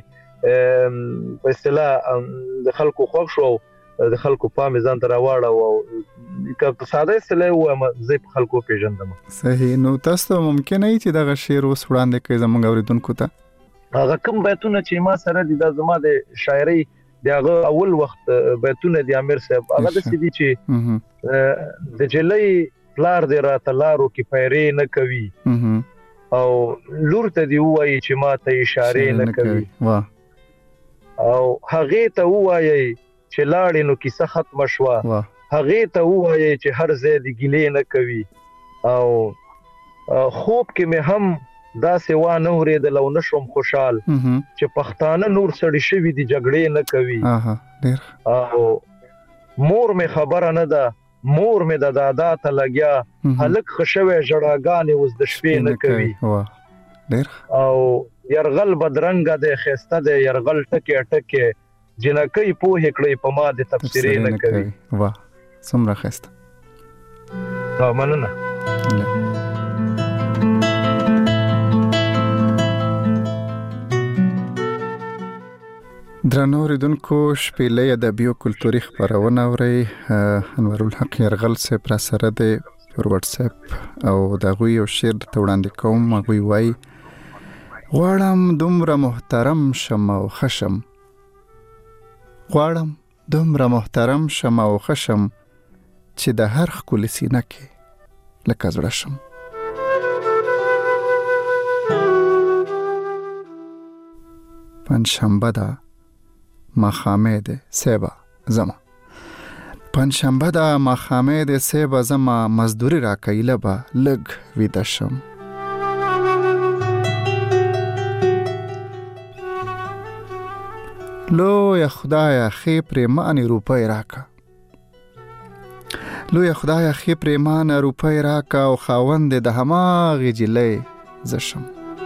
D: پورې په اصطلاح د خلکو خوښ شو د خلکو په میزان تر واړه او که ساده سره و زه په خلکو پیژندم
C: صحیح نو تاسو ممکن نه چې دغه شعر وس وړاندې کوي زموږ اوریدونکو ته
D: هغه کوم بیتونه چې ما سره د زما د شاعري دغه اول وخت بیتونه د امیر صاحب هغه د سړي چې د جلای پلار دی را تلارو کې پیری نه کوي او لور ته دی وایي چې ما ته اشاره نه کوي او هغه ته وایي چې لاړې نو کیسه ختم شوه هغه ته وایي چې هر ځای دی ګلې نه کوي او خوب کې مې هم دا سوا نه ورېدل او نشم خوشحال چې پښتانه نور سړی شوی دی جګړې نه کوي
C: ډیر
D: او مور مې خبره نه ده مور مې د دادا ته لګیا هلک خشوي جړاګانې اوس د شپې نه کوي
C: ډیر
D: او يرغل بدرنګ د خسته د يرغل ټکه ټکه جنکې په هکړې په ما د تفسیر نه کوي
C: واه څومره خسته
D: مننه
C: درنو اوریدونکو شپېلې ادبي او کلتوري خپرونه اورئ. انور الحق یرغل صاحب را سره دی پر واتس اپ او د هغوی یو شعر درته وړاندې کوم. هغوی وایي غواړم دومره محترم شم او ښه شم، غواړم دومره محترم شم او ښه شم چې د هر ښکلي سینه کې لکه زړه شم. پنجشنبه ده ماښامې ده سیبه زما، پنجشنبه ده ماښامې ده سیبه زما، مزدوري راکوي لبه لږ ویده شم. لویه خدایه ښې پرېمانې روپۍ راکه، لویه خدایه ښې پرېمانه روپۍ راکه او خاوند د هماغې جلۍ زه شم.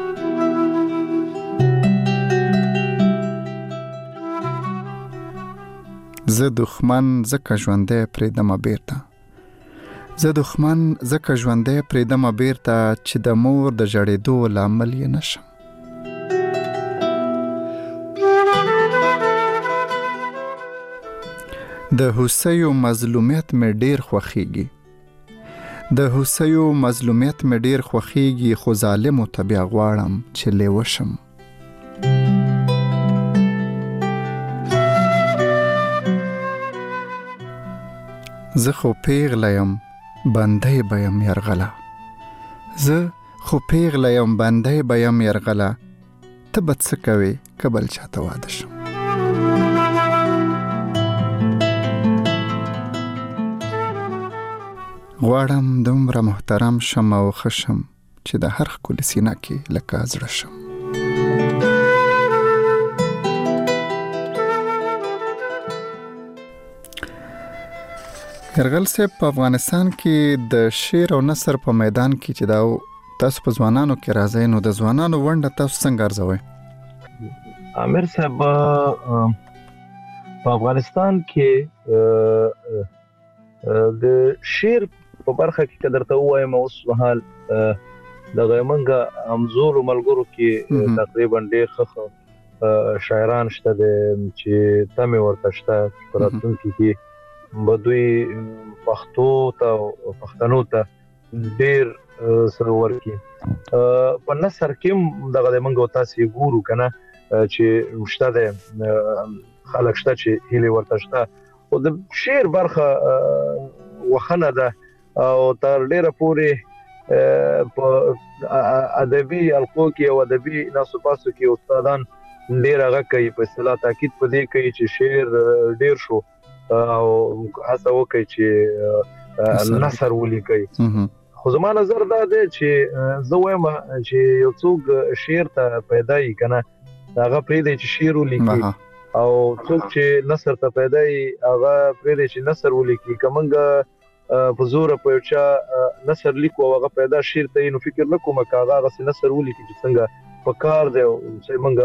C: زه دښمن ځکه ژوندی پرېږدمه بیرته، زه دښمن ځکه ژوندی پرېږدمه بیرته چې د مور د ژړېدو لامل یې نشم. د هوسیو مظلومیت مې ډېر خوښیږي، د هوسیو مظلومیت مې ډېر خوښیږي، خو ظالمو ته بیا غواړم چې لیوه شم. زه خو پیغله یم بندی به یم یرغله، زه خو پیغله یم بندی به یم یرغله، ته به څه کوې که بل چاته واده شم. غواړم دومره محترم شم او ښه شم چې د هر ښکلي سینه کې لکه زړه شم. یرغل صاحب په افغانستان کې د شعر او نثر په میدان کې چې دا تاسو په ځوانانو کې راځئ، نو د ځوانانو ونډه تاسو څنګه ارزوئ؟
D: امیر صاحب په افغانستان کې د شعر په برخه کې که درته ووایم اوس مهال دغه منګه همزولو ملګرو کې تقریبا ډېر ښه شاعران شته دي چې تمې ورته شته په راتلونکي کې به دوی پښتو ته او پښتنو ته ډېر څه ورکړي. په نثر کې هم دغه د منګه تاسې ګورو که نه چې شته دی خلک شته چې هیلې ورته شته، خو د شعر برخه وخنه ده او تر ډیره پورې په ادبي حلقو کې او ادبي ناسو پاسو کې استادان ډیر هغه کوي په اصطلاح تاکید په دې کوي چې شعر ډیر شو او هڅه وکړي چې نثر ولیکي. خو زما نظر دا دی چې زه وایم چې یو څوک شعر ته پیدا یې کنه هغه پرېږدي چې شعر ولیکي او څوک چې نثر ته پیدا یې هغه پرېږدي چې نثر ولیکي. که موږ په زور په یو چا نثر لیکو او هغه پیدا شعر ته نو فکر نه کوم که هغه نثر ولیکي چې څنګه په کار دی چې موږ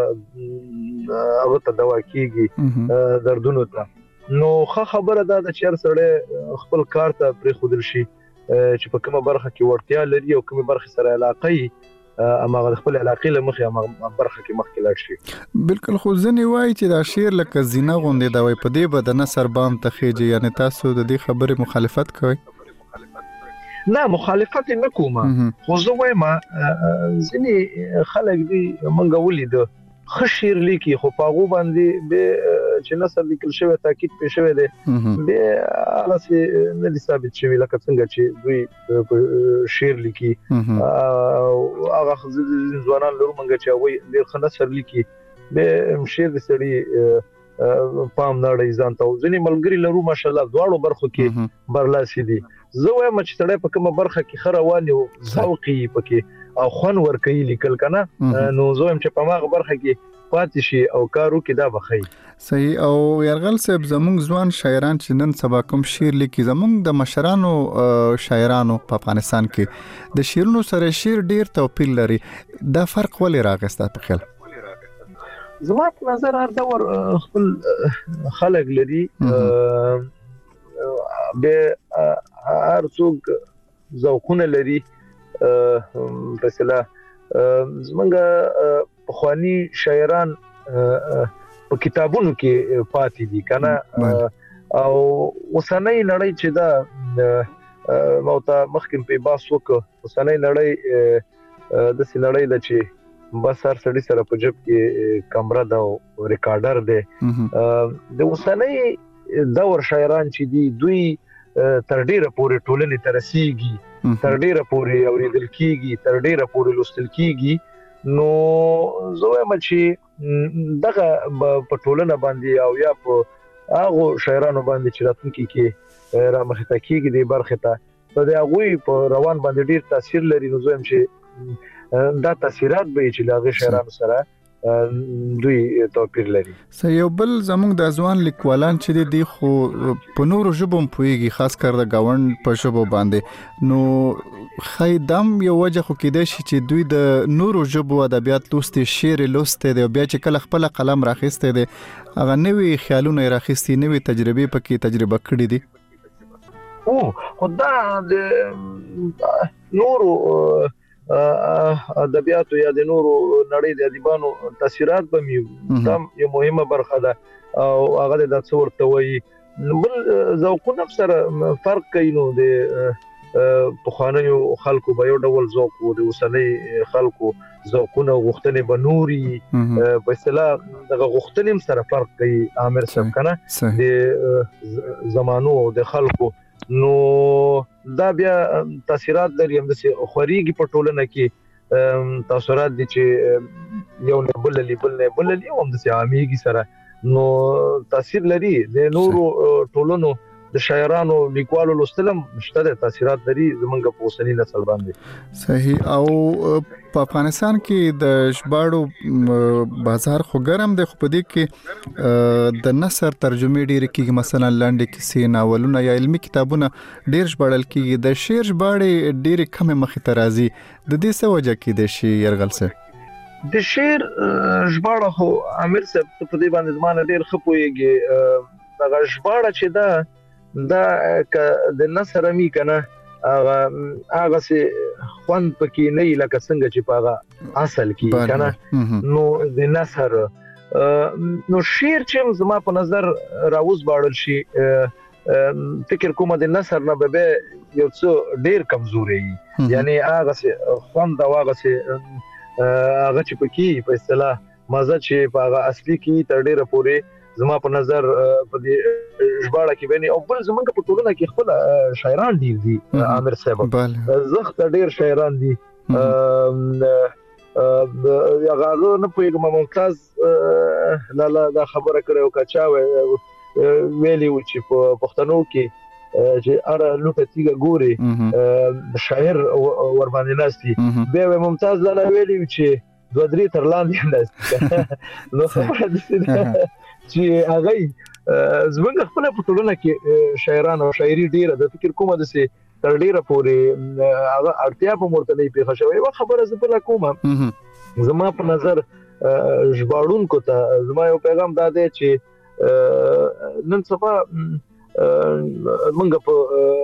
D: هغه ته دوا کیږي دردونو ته. نو ښه خبره ده چې هر سړی خپل کار ته پرېښودل شي چې په کومه برخه کې وړتیا لري او کومه برخه سره علاقه یې اماغه خپل علاقې له مخې اماغه برخه کې مخکې لاړ شي.
C: بالکل. خو ځینې وایي چې دا شعر لکه زینه غوندې دا وایي په دې به د نثر بام ته خېږي، یعنی تاسو د دې خبرې مخالفت کوئ؟
D: نه مخالفت نه کوم، خو زه وایم ځینې خلک دي موږ ولیدو ښه شعر لیکي خو په هغو باندې چې نثر لیکل شوی تاکید پرې شوی دی بیا هغسې نه دي ثابت شوي لکه څنګه چې دوی شعر لیکي. هغه ځوانان لرو موږ چې هغوی ډېر ښه نثر لیکي بیا شعر د سړي پام نه اړوي ځان ته. ځینې ملګري لرو ماشاءالله دواړو برخو کې برلاسي دي. زه وایم چې سړی په کومه برخه کې ښه روان وي ذوق یې پکې او خوند ورکوي لیکل که نه نو زه وایم چې په هماغه برخه کې پاتې شي او کار وکړي دا به ښه.
C: صحیح. او یرغل صاحب زموږ ځوان شاعران چې نن سبا کوم شعر لیکي زموږ د مشرانو شاعرانو په افغانستان کې د شعرونو سره شعر ډیر توپیر لري، دا فرق ولې راغی ستا په خیال؟
D: زما په نظر هر دور خپل خلک لري، به هر څوک ذوقونه لري. مثلا زمونږ پخوانی شاعران په کتابونو کې پاتې دي کنه او اوسنۍ نړۍ چې دا موته مخکې په باس وک اوسنۍ نړۍ د سینړۍ د چې بس هر سړي سره په جيب کې کیمرا دا او ریکارډر دی د اوسنۍ دور شاعران چې دي دوی تر ډیره پورې ټولنې ترسيږي تر ډیره پورې اوریدل کیږي تر ډیره پورې لوستل کیږي نو زه وایم چې دغه په ټولنه باندې او یا په هغه شاعرانو باندې چې راتلونکي کې را مخته کیږي د برخه ته په هغه په روان باندې ډیر تاثیر لري نو زه وایم چې دا تاثیرات به چې لاغه شاعرانو سره دوی توپیر لري.
C: یو بل زموږ د ځوان لیکوالان چې دي خو په نورو ژبو پويږي خاص کر د گاوند په ژبو باندې نو خیدم یو وجه خو کېدای شي چې دوی د نورو ژبو ادبیات لوستي شعر لوستي دی بیا چې کله خپل قلم راخسته دی هغه نوې خیالونه راخستي نوې تجربه پکې تجربه کړې دي
D: خدا د نورو ادبیاتو یا د نورو نړۍ د ادیبانو تاثیرات به یو مهمه برخه ده او هغه د څورته وي بل ذوقونه سره فرق کوي نو د پخوانیو خلکو به یو ډول ذوق او د اوسنۍ خلکو ذوقونه غوښتنې به نوري په اصطلاح دغه غوښتنې سره فرق کوي عامر صاحب کنه د زمانو او د خلکو نو دا بیا تاثیرات لري هم د خوريږي په ټولنه کې تاثیرات دي چې یو نه بل هم د عاميږي سره نو تاثیر لري د نورو ټولنو د شاعرانو لیکوالو لوستلم شته تاثیرات لري زمونږ په اوسنۍ نسل باندې
C: صحیح او په افغانستان کې د ژباړو بازار خو ګرم دی خو په دې کې د نثر ترجمه ډېر کېږي مثلا لاندې کیسې ناولونه یا علمي کتابونه ډېر ژباړل کېږي د شعر ژباړې ډېر کم مخې ته راځي د دې څه وجه کېدای شي يرغل صاحب
D: د شعر ژباړه خو عامر صاحب په دې باندې ځمانه ډېر خپويږي دغه ژباړه چې دا د نثر می کنه هغه سي خوان پکې نه لکه څنګه چې پاغه اصل کې کنه نو د نثر نو شعر چې زما په نظر راوز باړل شي فکر کوم د نثر نه به یو څه ډیر کمزوري یعنی هغه سي خوان دا هغه سي هغه چې پکې په اصطلاح مزه چې پاغه اصلي کې تر ډیره پورې زما په نظر په دې ژباړه کې بني او بل زمونږ په ټولنه کې خپل شاعران دي عامر صاحب زخت ډیر شاعران دي یا غاغو نه پوهیږم ممتاز لا دا خبره کړو کچا ویلی و چې په پښتنو کې چې اره لوټه تیګه ګوري شاعر ور باندې ناشتي به ممتاز لا ویلی چې دوه درې تر لاندې ناشتي نو خبره دې چې هغه زمونږ خپل په ټولنه کې شاعران او شاعري ډیره د فکر کومه د سي تر ډیره پورې هغه اړتیا په مرتبه پیښه شوی و خبره زبر کومه زما په نظر ژباړونکو ته زما یو پیغام داده چې نن سبا موږ په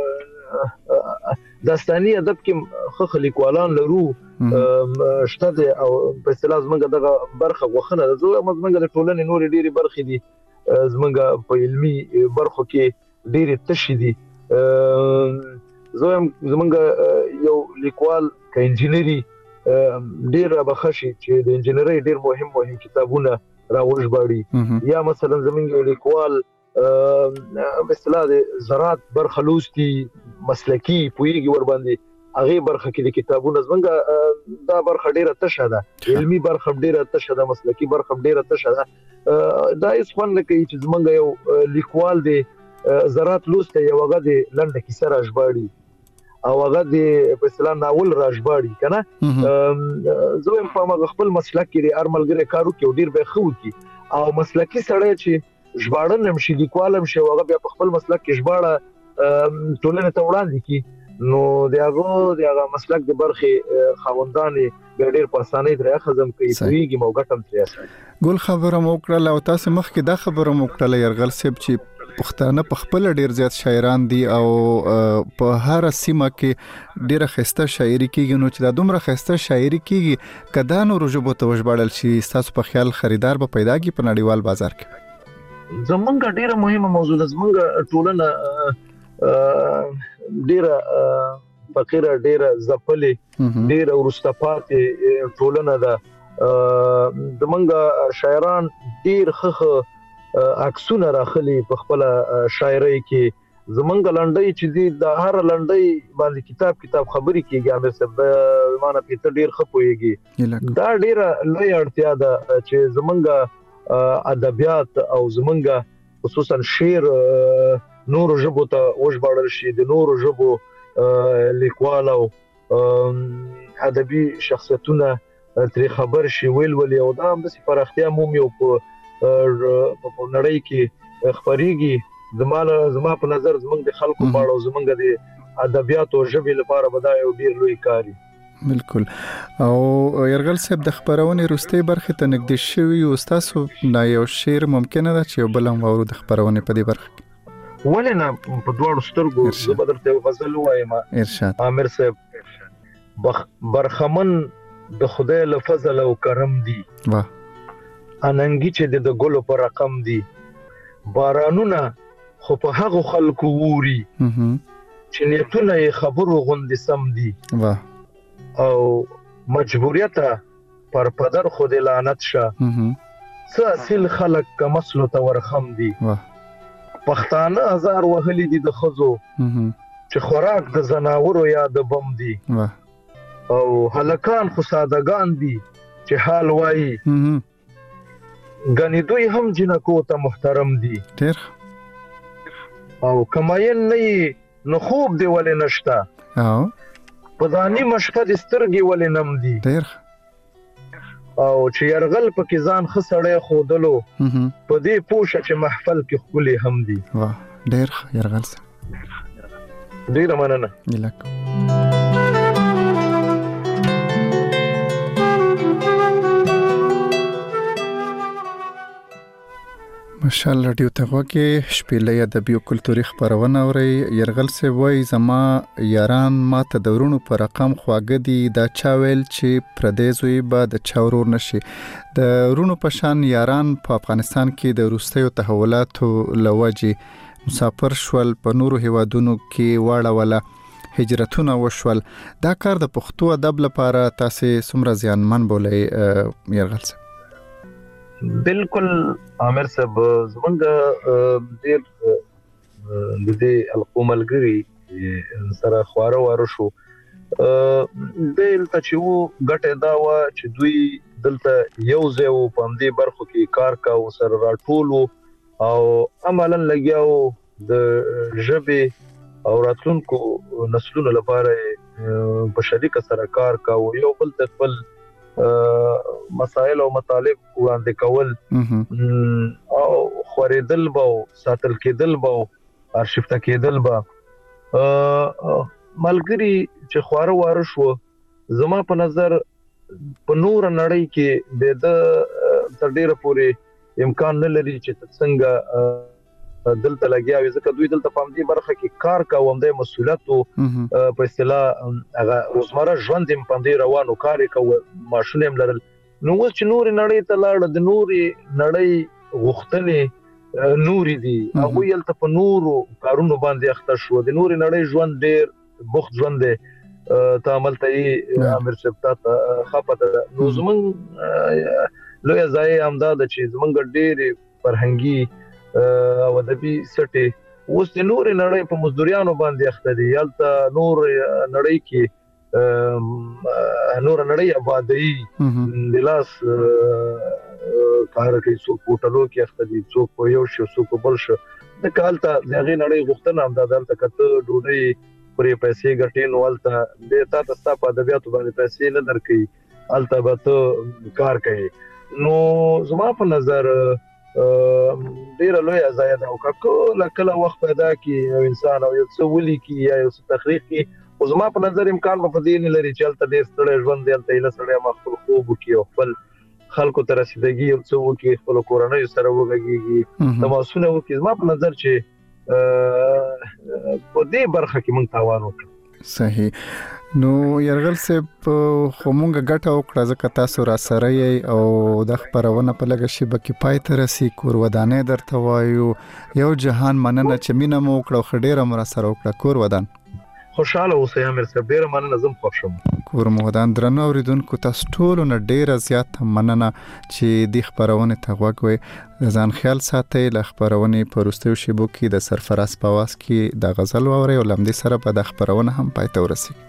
D: داستاني ادب کې خو لیکوالان لرو شته او په اصطلاح موږ دغه برخه غوښنه زه موږ د ټولنې نور ډېری برخې دي زمونږ په علمي برخو کې ډېری تشې دي زمونږ یو لیکوال ک انجینری ډېر بخښي چې د انجینری ډېر مهم کتابونه راوژباړي یا مثلا زمونږ لیکوال مثلا د زراعت برخه لوستي مسلکی پویږي ور باندې هغه برخه کې د کتابونو زمونږ دا برخه ډیره تشه ده علمي برخه ډیره تشه ده مسلکی برخه ډیره تشه ده دا هیڅ خوند نه کوي چې زمونږ یو لیکوال دی زراعت لوسته یو هغه د لنډه کیسه راژباړي او هغه د په اصطلاح ناول راژباړي کنه زه په خپل مسلک کې ارملګری کارو کې ډیر به خو کی او مسلکی سره چې ژباړن هم شي لیکوالم شي هغه بیا په خپل مسلک کې ژباړه ټولنه ته وړاندې کی نو دغه مسلک د برخه خوندانې ډېر په اسانۍ درې خزم کوي پویږي موګټم ترې
C: ګل خبره موکړه او تاسو مخکې دا خبره موکړه يرغل صاحب چې پښتانه په خپل ډیر زیات شاعران دي او په هر سیمه کې ډیره خسته شاعري کیږي، نو چې دا دومره خسته شاعري کیږي کدا نور ژبو ته وژباړل شي تاسو په خیال خریدار به پیدا کی په نړیوال بازار کې؟
D: زمونږ ډیره مهمه موضوع ده. زمونږ ټولنه ډیره فقیره، ډیره ځپلې، ډیره وروسته پاتې ټولنه ده. زمونږ شاعران ډیر ښه عکسونه راخلي په خپل شاعرۍ کې. زمونږ لنډۍ چې دي د هر لنډۍ باندې کتاب خبرې کیږي. امیر صاحب د معنا په ډیر ښه پوهیږي. دا ډیره لوی اړتیا ده چې زمونږ ادبیات او زمونږ خصوصا شعر نور ژبو ته وژباړل شي. د نور ژبو لیکوال او ادبي شخصیتونه ترې خبر شي ویل او دا هم د پراختیا مومي او په نړۍ کې خبريږي. زما په نظر زمونږ د خلکو په اړه او زمونږ د ادبیات او ژبې لپاره بدای او ډیر لوی کاری.
C: بالکل. او يرغل صاحب د خبرونې روستي برخه ته نږدې شوی او تاسو دا یو شعر ممکنه ده چې بلم ورو د خبرونې په دې برخه
D: ولنه په دوړو سترګو زه بدرته غزل وایم.
C: ارشاد.
D: عامر صاحب برخمن د خدای له فضل او کرم دی،
C: واه
D: اننګي چې د ګلو په رقم دی، بارانونه خو په هغه خلکو ووري چې نیتونه یې خبرو غوندې سم دي،
C: واه
D: او مجبوریت پر پدر خود لعنت شه، څه اصل خلک کمسلو ته ورخم دي،
C: واه
D: پښتانه هزار وهلي دي د خزو چې خوراک د زناورو یا د بم دي، او هلکان خو سادهګان دي چې حال وایي غني دوی هم جنکو ته محترم دي.
C: ډیر.
D: او کماین نه نو خوب دی ولې نشتا،
C: او
D: پدانی مشقه د سترګې ولې نم دي.
C: ډیر.
D: او چې يرغل پکې ځان خسړې خودلو په دې پوښه چې محفل کې خولي هم دي.
C: واه ډیر يرغل سره
D: ډیر مننه.
C: الک ماشاءالله ډیو ته وکه شپېلې ادبي او کلتوري خبرونه اوري. يرغل سه وای زما یاران ماته دورونو پر رقم خواګه دي، دا چا ویل چې پردیزوي به د چاورور نشي. د ورونو په شان یاران په افغانستان کې د روسیو تحولاتو لوجي مسافر شول، په نورو هیوادونو کې واړه ولا هجرتونه وشول. دا کار د پښتو ادب لپاره تاسو څومره زیانمن بولې يرغل سه؟
D: بالکل عامر صاحب، زمونږ ډیر د دې القوملګری سره خواره واره شو. دلته چې وو ګټه دا و چې دوی دلته یو ځای وو په دې برخو کې کار کاوه سره راټولو او عملاً لګیاو د ژبې او راتلونکو نسلونو لپاره په شریکه سره کار کاوه، یو بل ته خپل مسائل او مطالب وړاندې کول او خورېدل به ساتل کېدل به ارشیفته کېدل به. ملګری چې خواره واره شو زما په نظر په نور نړۍ کې به د تر ډیره پورې امکان نه لري چې څنګه دلته لګیاوي، ځکه دوی دلته په دې برخه کې کار کوم د مسؤلیت او په اصطلاح هغه روزمره ژوند هم په دې روانو کار کوي، ماشوم هم لرل. نو چې نور نړۍ ته لاړ د نور نړۍ غوښتنې نوري دي، هغه یلته په نورو کارونو باندې اخته شو. د نور نړۍ ژوند ډیر بوخت ژوند دی، تعامل ته امیر صاحب خپته. نو زمونږ لوی ځای امداد چې زمونږ ډیر فرهنګي او ادبي سټي اوس د نور نړۍ په مزدوریانو باندې اخته دي. یلته نور نړۍ کې نور نړۍ آبادی د لاس کار کوي، څوک هوټلو کې اخته دي، څوک په یو شو څوک په بل شو. د کالته دغه نړۍ غوښتنه هم دا دلته کته ډوډۍ پرې پیسې ګټې نو ولته د تاسو په ادبیاتو باندې پیسې نه درکې، الته به ته کار کوي. نو زما په نظر ډیر لوی ځای دا او کله وخت پیدا کی یو انسان او یو څه ولي کی یا یو څه تخریق کی، او زما په نظر امکان په دې نه لري چې الته ډیر ستړی ژوند دی، الته له سړی مخ خپل خوب کی او خپل خلکو ته رسیدګي یو څو کې خپل کورنۍ سره وګږي تماسونه وکړي. زما په نظر چې په دې برخه کې مونږ تاوان وکړو.
C: صحیح. نو يرغل صاحب خو مونږه ګټه وکړه ځکه تاسو را سره یې او د خبرونه په لګه شی به کې پای ته رسی کور ودانې درته وایو. یو جهان مننه چې مینه مو وکړه خډيره مر سره وکړه. کور ودان
D: خوشاله اوسئ امیر صاحب، ډیر مننه. زم خوښ شوم.
C: کور مو ودان درنو اوریدونکو تاسو ټول نه ډیر زیات مننه چې د خبرونه ته غوږ ځان خیال ساتئ. ل خبرونه په وروستیو شیبو کې د سرفراز په واس کې د غزل ووري او لمدي سره په د خبرونه هم پای ته ورسی.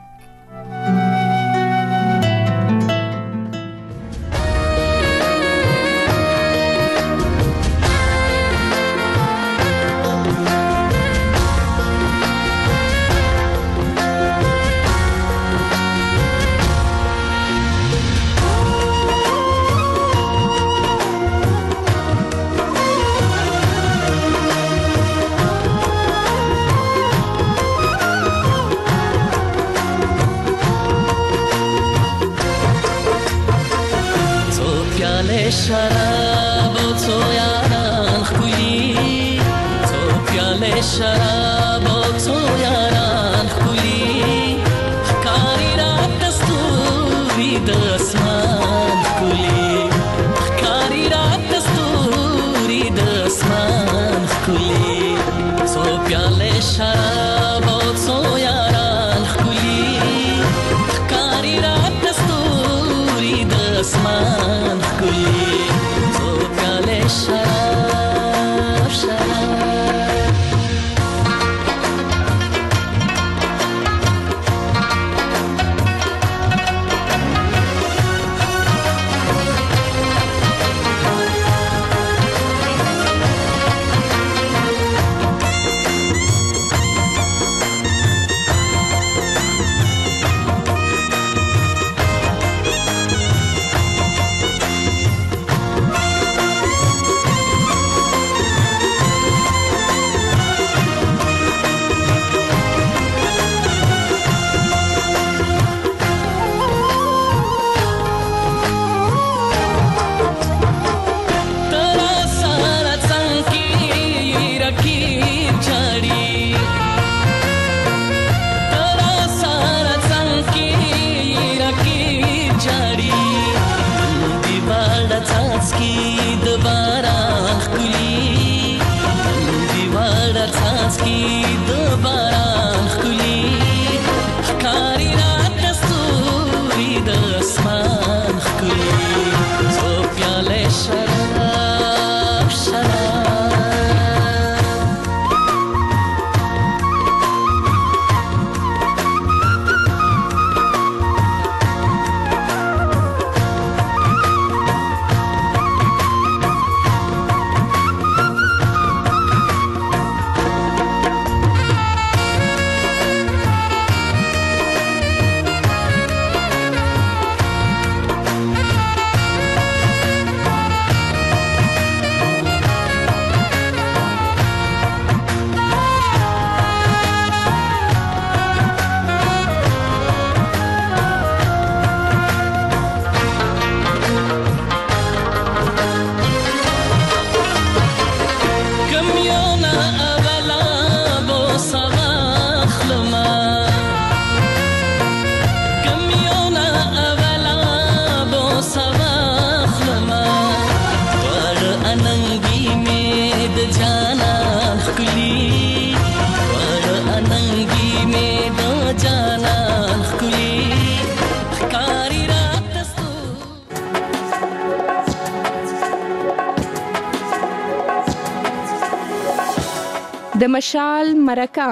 E: د مشال مرکه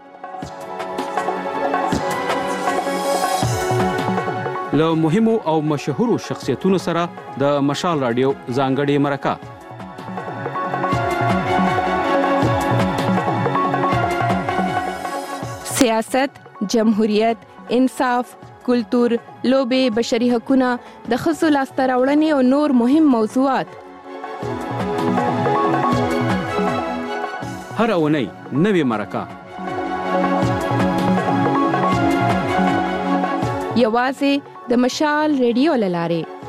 F: له مهمو او مشهورو شخصیتونو سره د مشال رادیو ځانګړې مرکه.
E: سیاست، جمهوریت، انصاف، کلتور، لوبې، بشري حقوقونه، د ښځو لاسته راوړنې او نور مهم موضوعات.
F: هر اونۍ نوې مرکه.
E: یوازې د مشال ریډیو له لارې.